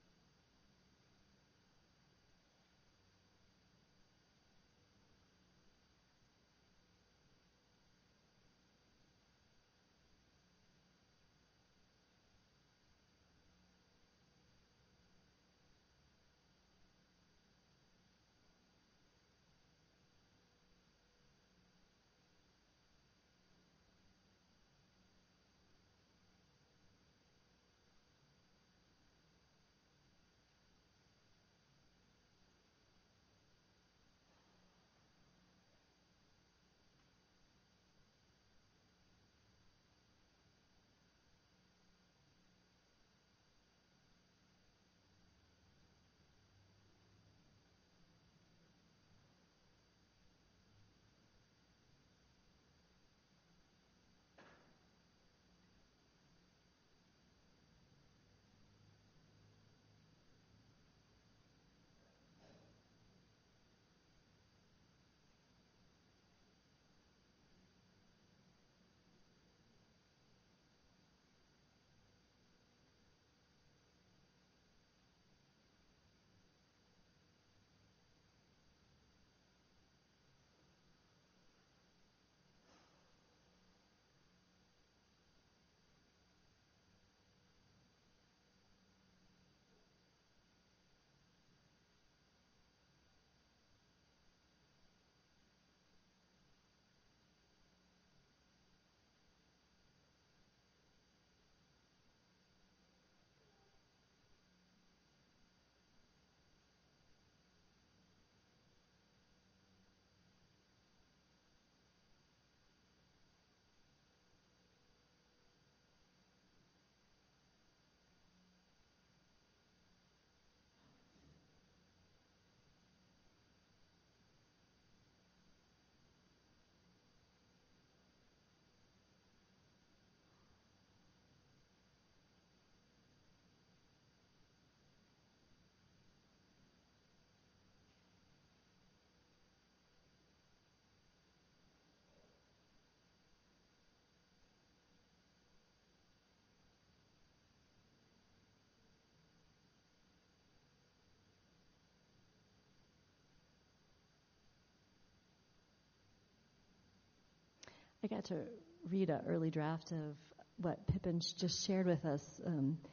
Speaker 1: I got to read an early draft of what Pippin just shared with us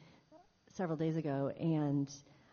Speaker 1: several days ago, and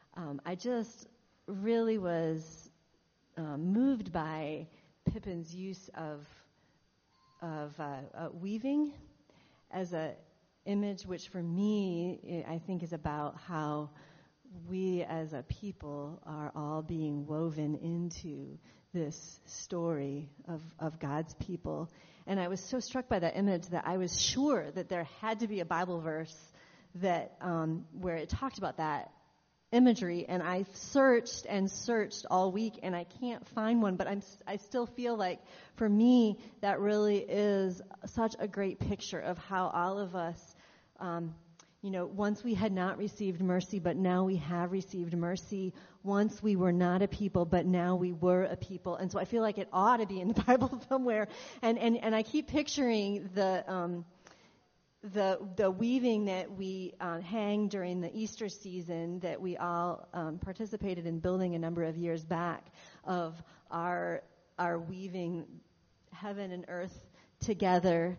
Speaker 1: I just really was moved by Pippin's use of weaving as a image, which for me, I think is about how we as a people are all being woven into this story of God's people. And I was so struck by that image that I was sure that there had to be a Bible verse that where it talked about that imagery, and I searched and searched all week, and I can't find one, but I still feel like, for me, that really is such a great picture of how all of us, once we had not received mercy, but now we have received mercy. Once we were not a people, but now we were a people. And so I feel like it ought to be in the Bible somewhere. And I keep picturing the weaving that we hang during the Easter season that we all participated in building a number of years back, of our weaving heaven and earth together,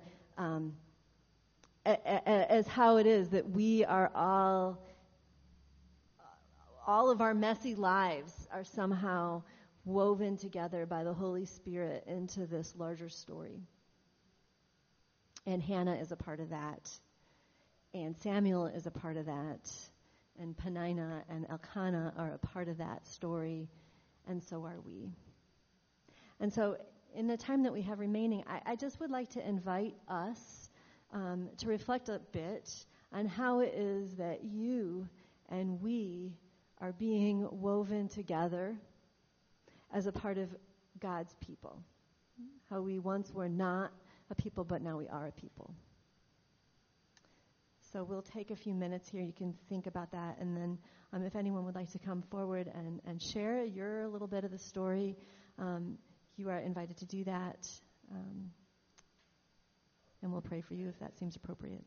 Speaker 1: as how it is that we are all of our messy lives are somehow woven together by the Holy Spirit into this larger story. And Hannah is a part of that. And Samuel is a part of that. And Peninnah and Elkanah are a part of that story. And so are we. And so in the time that we have remaining, I just would like to invite us to reflect a bit on how it is that you and we are being woven together as a part of God's people. How we once were not a people, but now we are a people. So we'll take a few minutes here. You can think about that, and then if anyone would like to come forward and share your little bit of the story, you are invited to do that. And we'll pray for you if that seems appropriate.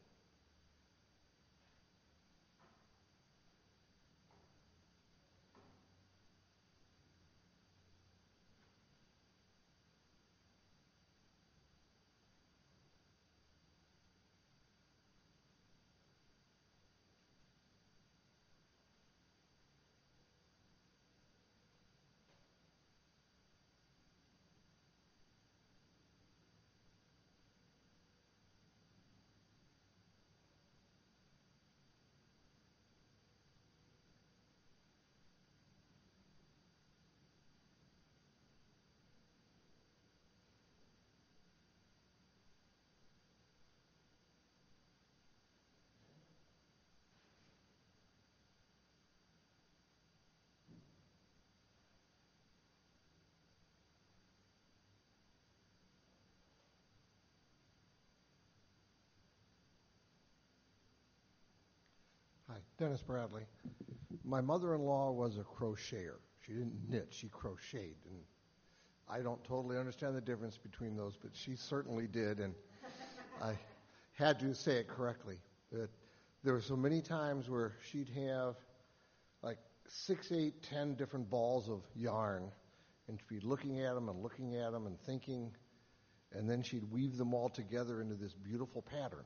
Speaker 8: Hi, Dennis Bradley. My mother-in-law was a crocheter. She didn't knit, she crocheted. And I don't totally understand the difference between those, but she certainly did, and I had to say it correctly. That there were so many times where she'd have like 6, 8, 10 different balls of yarn, and she'd be looking at them and thinking, and then she'd weave them all together into this beautiful pattern.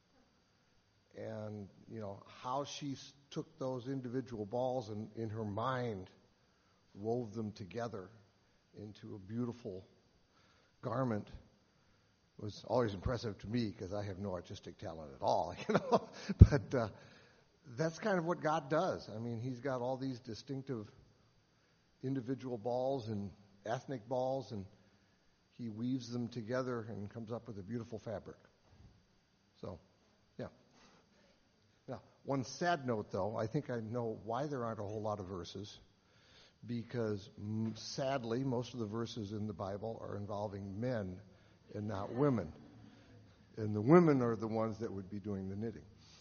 Speaker 8: And, how she took those individual balls and in her mind wove them together into a beautiful garment was always impressive to me, because I have no artistic talent at all, But that's kind of what God does. I mean, He's got all these distinctive individual balls and ethnic balls, and He weaves them together and comes up with a beautiful fabric. So, yeah. Now, one sad note, though, I think I know why there aren't a whole lot of verses, because sadly, most of the verses in the Bible are involving men and not women. And the women are the ones that would be doing the knitting.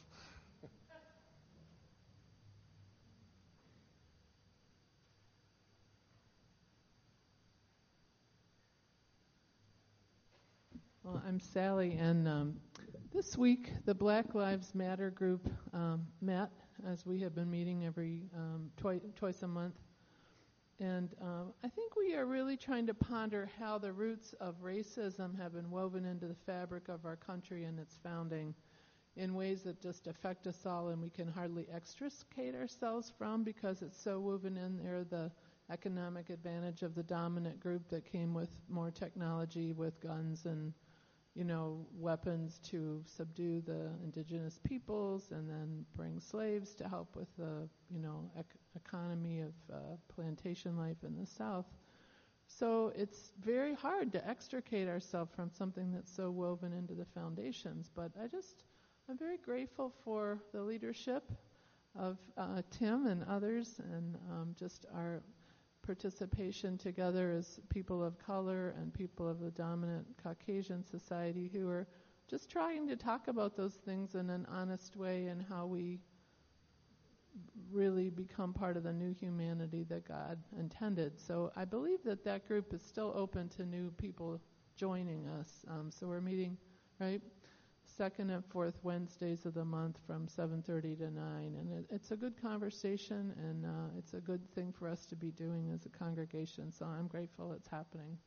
Speaker 9: Well, I'm Sally, and this week the Black Lives Matter group met, as we have been meeting every twice a month. And I think we are really trying to ponder how the roots of racism have been woven into the fabric of our country and its founding in ways that just affect us all, and we can hardly extricate ourselves from, because it's so woven in there, the economic advantage of the dominant group that came with more technology, with guns and weapons to subdue the indigenous peoples and then bring slaves to help with the, economy of plantation life in the South. So it's very hard to extricate ourselves from something that's so woven into the foundations. But I'm very grateful for the leadership of Tim and others, and just our participation together as people of color and people of the dominant Caucasian society who are just trying to talk about those things in an honest way and how we really become part of the new humanity that God intended. So I believe that group is still open to new people joining us. So we're meeting, right, second and fourth Wednesdays of the month from 7:30 to 9. And it's a good conversation, and it's a good thing for us to be doing as a congregation. So I'm grateful it's happening.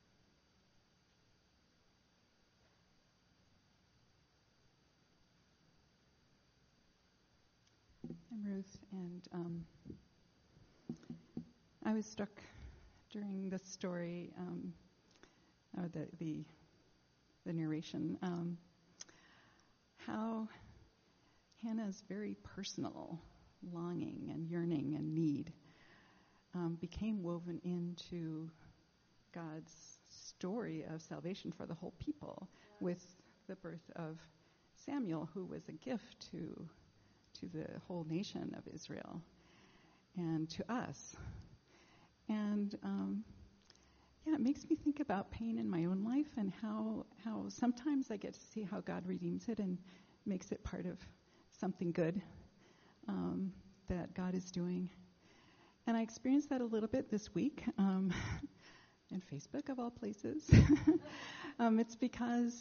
Speaker 10: I'm Ruth, and I was struck during the story, or the narration, how Hannah's very personal longing and yearning and need became woven into God's story of salvation for the whole people with the birth of Samuel, who was a gift to the whole nation of Israel and to us. And it makes me think about pain in my own life and how sometimes I get to see how God redeems it and makes it part of something good that God is doing. And I experienced that a little bit this week in Facebook, of all places. It's because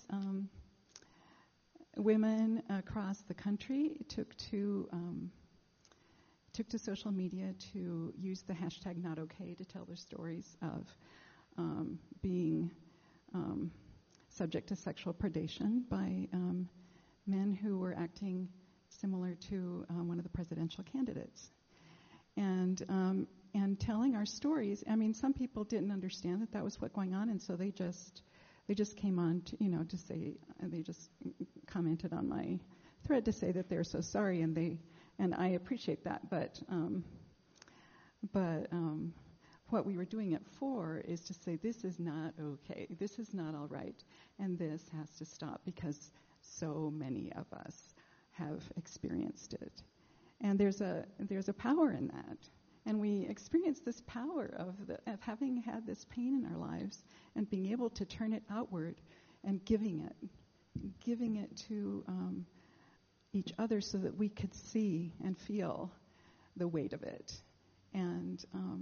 Speaker 10: women across the country took to social media to use the hashtag #NotOK to tell their stories of being subject to sexual predation by men who were acting similar to one of the presidential candidates. And telling our stories. I mean, some people didn't understand that was what's going on, and so they just came on to, to say, and they just commented on my thread to say that they're so sorry, and I appreciate that, but what we were doing it for is to say this is not okay, this is not all right, and this has to stop because so many of us have experienced it, and there's a power in that. And we experience this power of having had this pain in our lives and being able to turn it outward and giving it to each other so that we could see and feel the weight of it. And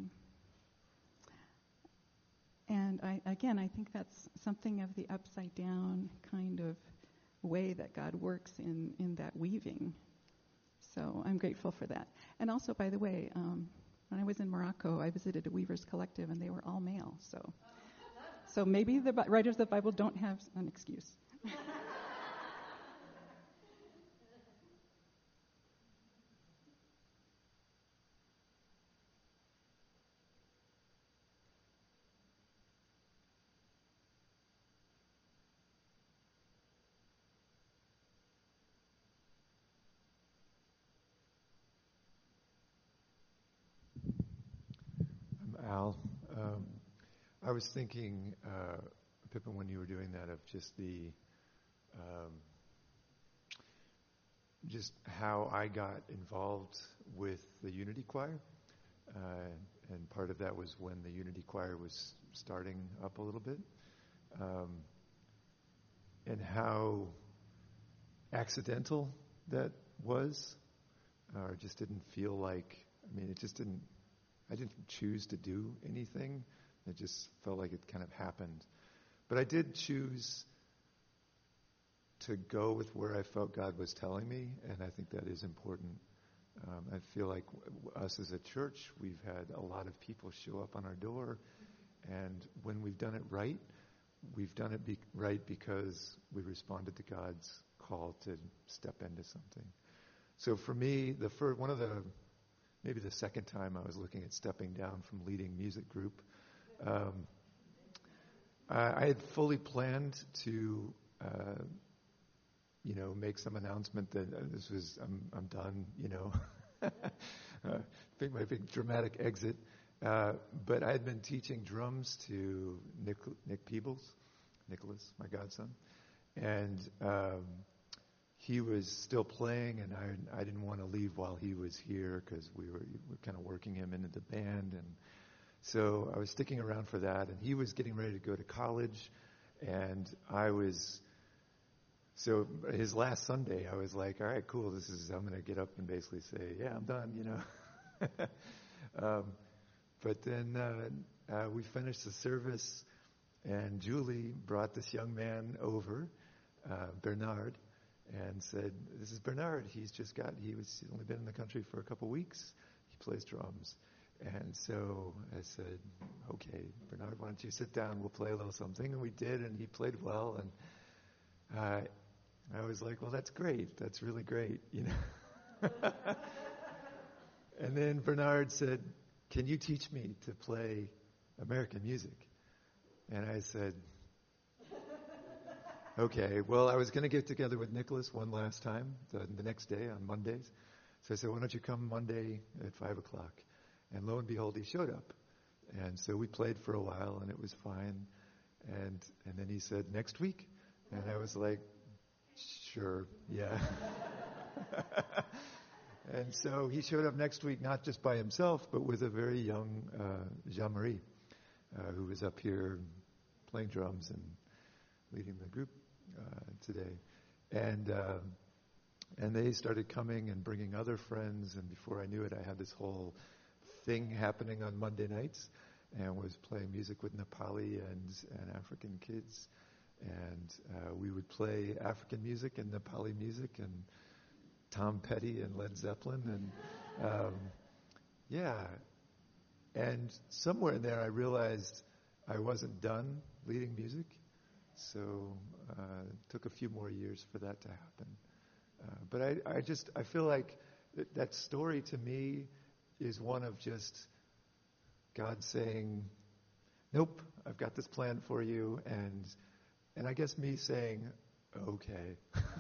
Speaker 10: I think that's something of the upside down kind of way that God works in that weaving. So I'm grateful for that. And also, by the way, when I was in Morocco, I visited a Weavers Collective, and they were all male. So maybe the writers of the Bible don't have an excuse.
Speaker 11: Al, I was thinking, Pippin, when you were doing that, of just just how I got involved with the Unity Choir, and part of that was when the Unity Choir was starting up a little bit, and how accidental that was, or just didn't feel like. I mean, it just didn't. I didn't choose to do anything. It just felt like it kind of happened. But I did choose to go with where I felt God was telling me, and I think that is important. I feel like us as a church, we've had a lot of people show up on our door, and when we've done it right, we've done it right because we responded to God's call to step into something. So for me, maybe the second time I was looking at stepping down from leading music group, I had fully planned to make some announcement that I'm done, my big dramatic exit. But I had been teaching drums to Nick Peebles, Nicholas, my godson, and he was still playing, and I didn't want to leave while he was here because we were kind of working him into the band, and so I was sticking around for that. And he was getting ready to go to college, and so his last Sunday, I was like, all right, cool. I'm going to get up and basically say, yeah, I'm done, But then we finished the service, and Julie brought this young man over, Bernard, and said, this is Bernard. He's only been in the country for a couple weeks. He plays drums. And so I said, okay, Bernard, why don't you sit down? We'll play a little something. And we did, and he played well. And I was like, well, that's great. That's really great, And then Bernard said, can you teach me to play American music? And I said, okay. Well, I was going to get together with Nicholas one last time, the next day on Mondays. So I said, why don't you come Monday at 5 o'clock? And lo and behold, he showed up. And so we played for a while, and it was fine. And then he said, next week? And I was like, sure, yeah. And so he showed up next week, not just by himself, but with a very young Jean-Marie, who was up here playing drums and leading the group today. And they started coming and bringing other friends, and before I knew it, I had this whole thing happening on Monday nights, and was playing music with Nepali and African kids. And we would play African music and Nepali music and Tom Petty and Led Zeppelin. And and somewhere in there I realized I wasn't done leading music. So it took a few more years for that to happen. But I feel like that story to me is one of just God saying, nope, I've got this plan for you, and I guess me saying, okay.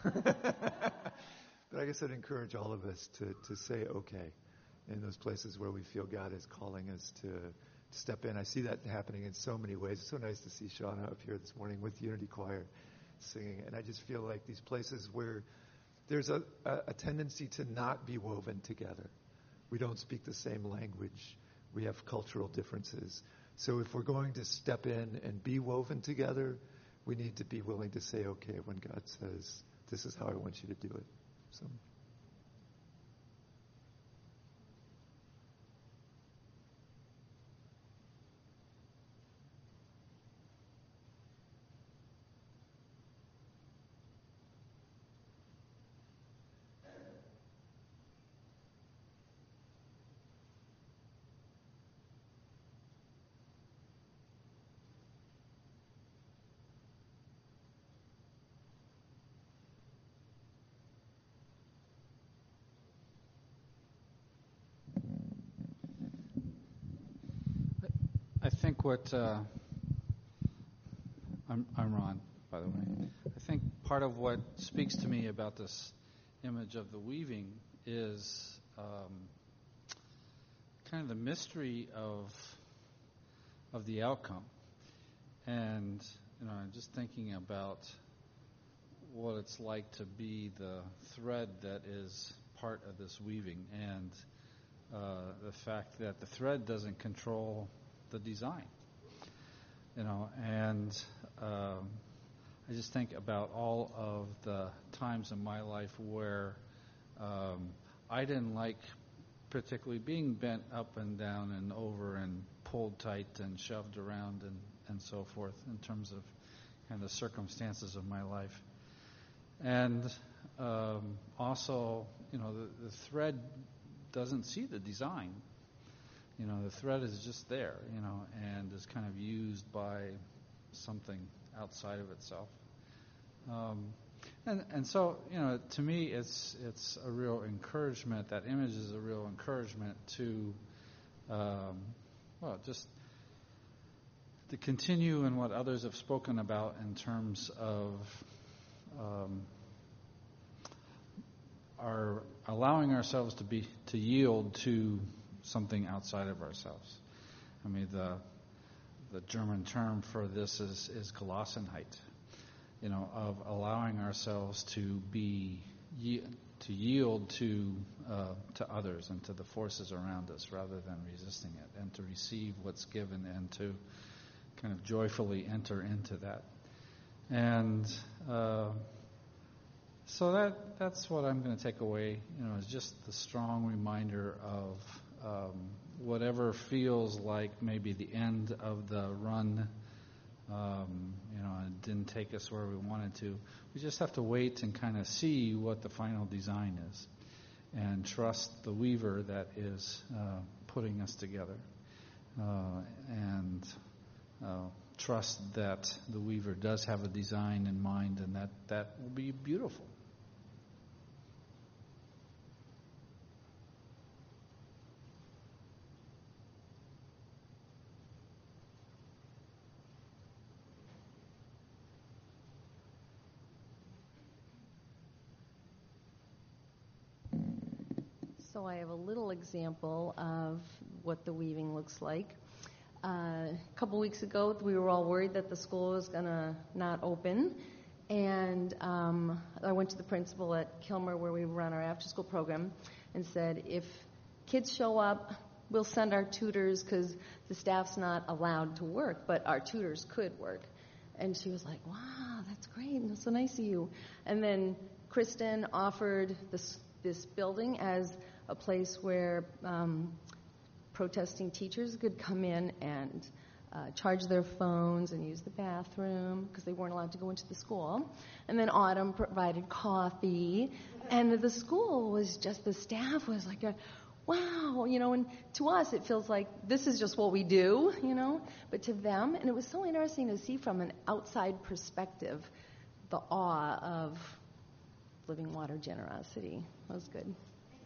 Speaker 11: But I guess I'd encourage all of us to say okay in those places where we feel God is calling us to step in. I see that happening in so many ways. It's so nice to see Shauna up here this morning with Unity Choir singing. And I just feel like these places where there's a tendency to not be woven together. We don't speak the same language. We have cultural differences. So if we're going to step in and be woven together, we need to be willing to say okay when God says, this is how I want you to do it. So.
Speaker 12: I think I'm Ron, by the way. I think part of what speaks to me about this image of the weaving is kind of the mystery of the outcome. And I'm just thinking about what it's like to be the thread that is part of this weaving, and the fact that the thread doesn't control the design, and I just think about all of the times in my life where I didn't like particularly being bent up and down and over and pulled tight and shoved around and so forth in terms of kind of the circumstances of my life. And also, the thread doesn't see the design. The thread is just there, and is kind of used by something outside of itself. And so, to me, it's a real encouragement. That image is a real encouragement to, just to continue in what others have spoken about in terms of are allowing ourselves to yield to something outside of ourselves. I mean, the German term for this is Gelassenheit, of allowing ourselves to yield to others and to the forces around us rather than resisting it, and to receive what's given and to kind of joyfully enter into that. And so that's what I'm going to take away, is just the strong reminder of whatever feels like maybe the end of the run, it didn't take us where we wanted to. We just have to wait and kind of see what the final design is, and trust the weaver that is putting us together, and trust that the weaver does have a design in mind, and that will be beautiful.
Speaker 13: So I have a little example of what the weaving looks like. A couple weeks ago, we were all worried that the school was going to not open. And I went to the principal at Kilmer, where we run our after-school program, and said, if kids show up, we'll send our tutors, because the staff's not allowed to work, but our tutors could work. And she was like, wow, that's great, and that's so nice of you. And then Kristen offered this building as a place where protesting teachers could come in and charge their phones and use the bathroom, because they weren't allowed to go into the school. And then Autumn provided coffee. And the school was just, the staff was like, wow, and to us it feels like this is just what we do, but to them, and it was so interesting to see from an outside perspective the awe of Living Water generosity. That was good.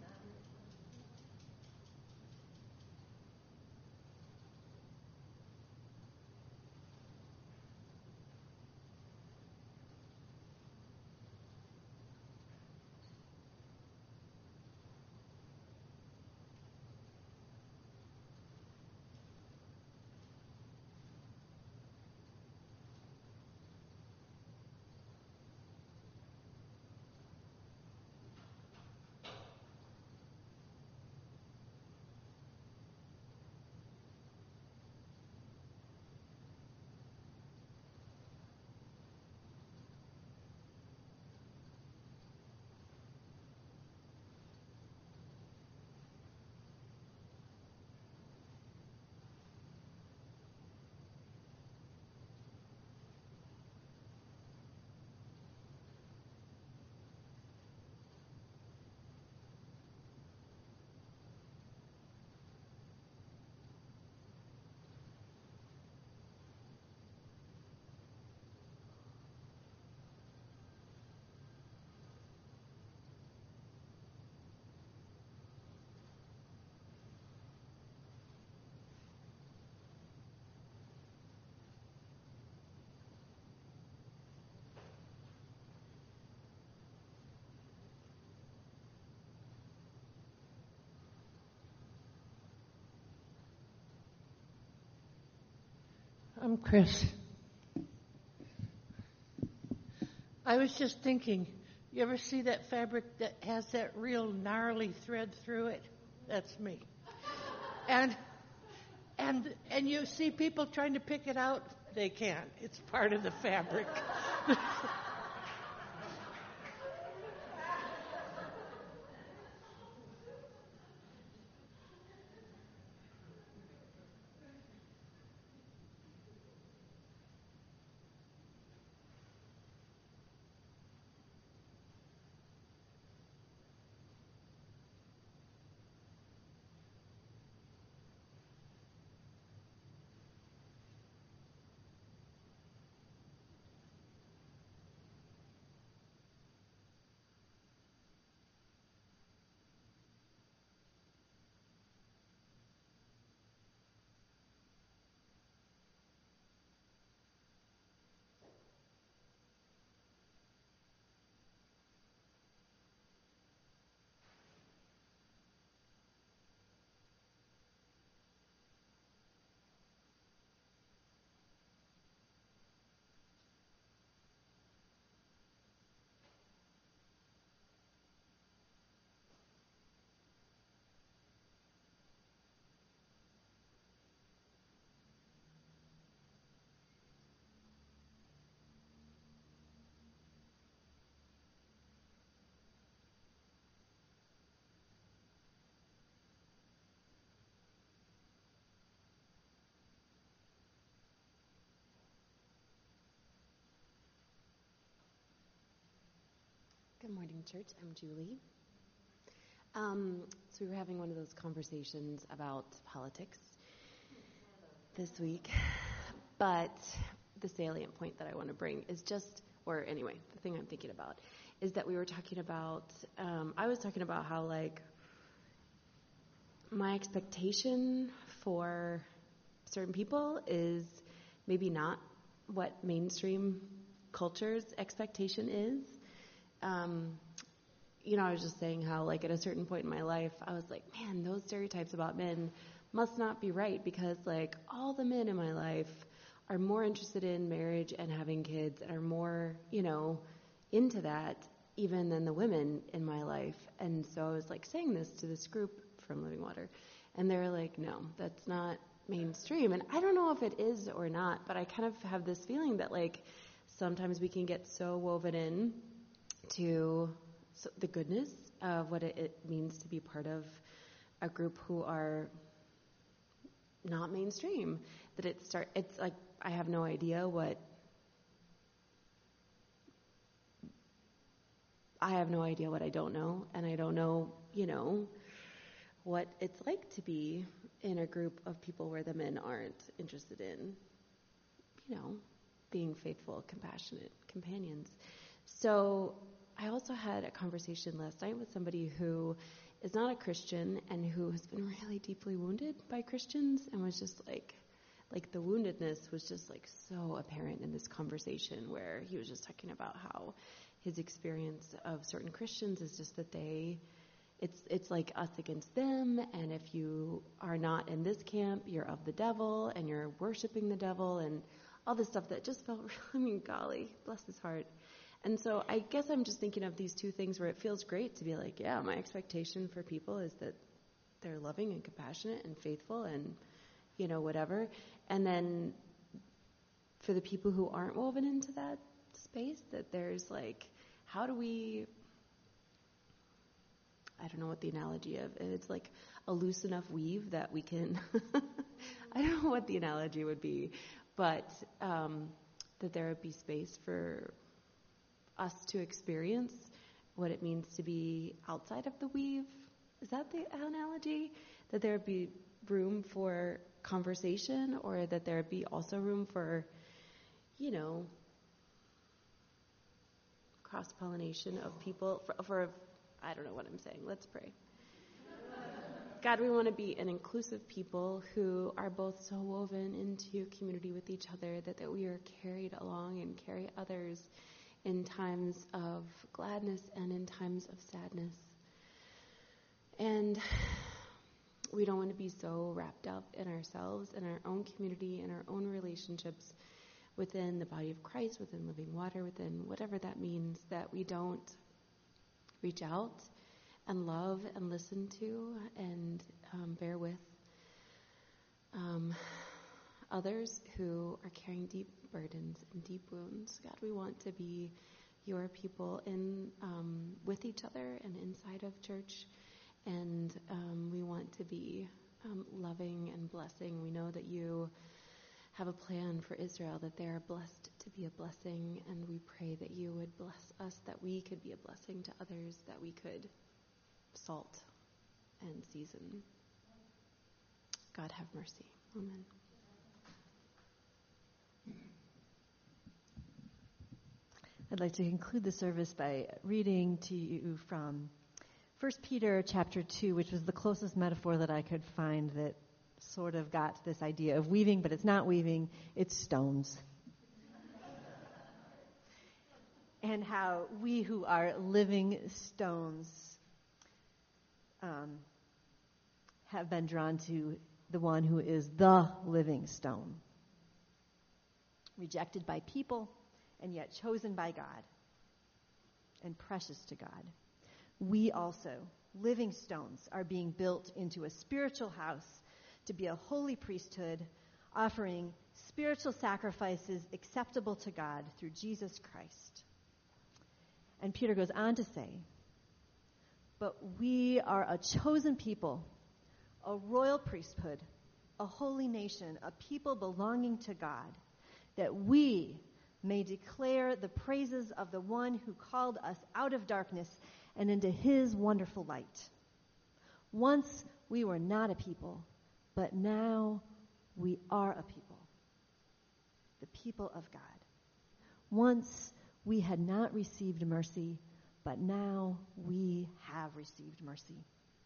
Speaker 3: I'm Chris. I was just thinking, you ever see that fabric that has that real gnarly thread through it? That's me. And you see people trying to pick it out? They can't. It's part of the fabric.
Speaker 14: Good morning, church. I'm Julie. So we were having one of those conversations about politics this week, but the salient point that I want to bring is just, or anyway, the thing I'm thinking about is that we were talking about, I was talking about how, like, my expectation for certain people is maybe not what mainstream culture's expectation is. I was just saying how, like, at a certain point in my life, I was like, man, those stereotypes about men must not be right because, like, all the men in my life are more interested in marriage and having kids and are more, into that even than the women in my life. And so I was, like, saying this to this group from Living Water, and they were like, no, that's not mainstream. And I don't know if it is or not, but I kind of have this feeling that, like, sometimes we can get so woven in to the goodness of what it means to be part of a group who are not mainstream that it's like I have no idea what I don't know, and I don't know, what it's like to be in a group of people where the men aren't interested in, being faithful, compassionate companions. So I also had a conversation last night with somebody who is not a Christian and who has been really deeply wounded by Christians, and was just like the woundedness was just, like, so apparent in this conversation where he was just talking about how his experience of certain Christians is just that it's like us against them, and if you are not in this camp, you're of the devil, and you're worshiping the devil, and all this stuff that just felt, golly, bless his heart. And so I guess I'm just thinking of these two things where it feels great to be like, yeah, my expectation for people is that they're loving and compassionate and faithful and, whatever. And then for the people who aren't woven into that space, that there's, like, how do we, I don't know what the analogy of, it's like a loose enough weave that we can, I don't know what the analogy would be, but that there would be space for us to experience what it means to be outside of the weave. Is that the analogy? That there would be room for conversation, or that there would be also room for, cross-pollination of people for I don't know what I'm saying. Let's pray. God, we want to be an inclusive people who are both so woven into community with each other that we are carried along and carry others in times of gladness and in times of sadness. And we don't want to be so wrapped up in ourselves, in our own community, in our own relationships within the body of Christ, within Living Water, within whatever that means, that we don't reach out and love and listen to and bear with others who are carrying deep burdens and deep wounds. God, we want to be your people with each other and inside of church, and we want to be loving and blessing. We know that you have a plan for Israel, that they are blessed to be a blessing, and we pray that you would bless us, that we could be a blessing to others, that we could salt and season. God, have mercy. Amen.
Speaker 1: I'd like to conclude the service by reading to you from 1 Peter chapter 2, which was the closest metaphor that I could find that sort of got to this idea of weaving, but it's not weaving, it's stones. And how we who are living stones have been drawn to the one who is the living stone. Rejected by people, and yet chosen by God, and precious to God. We also, living stones, are being built into a spiritual house to be a holy priesthood, offering spiritual sacrifices acceptable to God through Jesus Christ. And Peter goes on to say, but we are a chosen people, a royal priesthood, a holy nation, a people belonging to God, that we may declare the praises of the one who called us out of darkness and into his wonderful light. Once we were not a people, but now we are a people, the people of God. Once we had not received mercy, but now we have received mercy.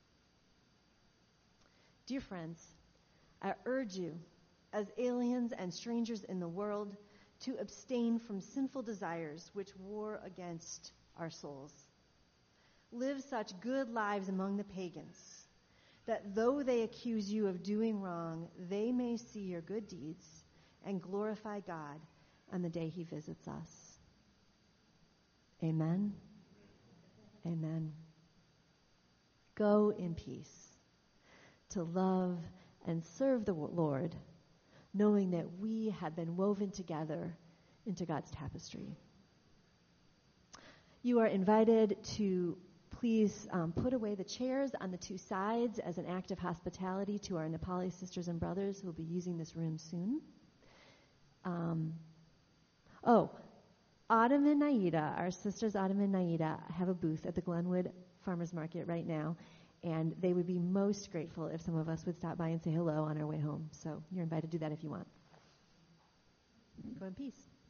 Speaker 1: Dear friends, I urge you, as aliens and strangers in the world, to abstain from sinful desires which war against our souls. Live such good lives among the pagans, that though they accuse you of doing wrong, they may see your good deeds and glorify God on the day he visits us. Amen. Amen. Go in peace to love and serve the Lord, knowing that we have been woven together into God's tapestry. You are invited to please put away the chairs on the two sides as an act of hospitality to our Nepali sisters and brothers who will be using this room soon. Autumn and Naida, our sisters Autumn and Naida, have a booth at the Glenwood Farmers Market right now, and they would be most grateful if some of us would stop by and say hello on our way home. So you're invited to do that if you want. Go in peace.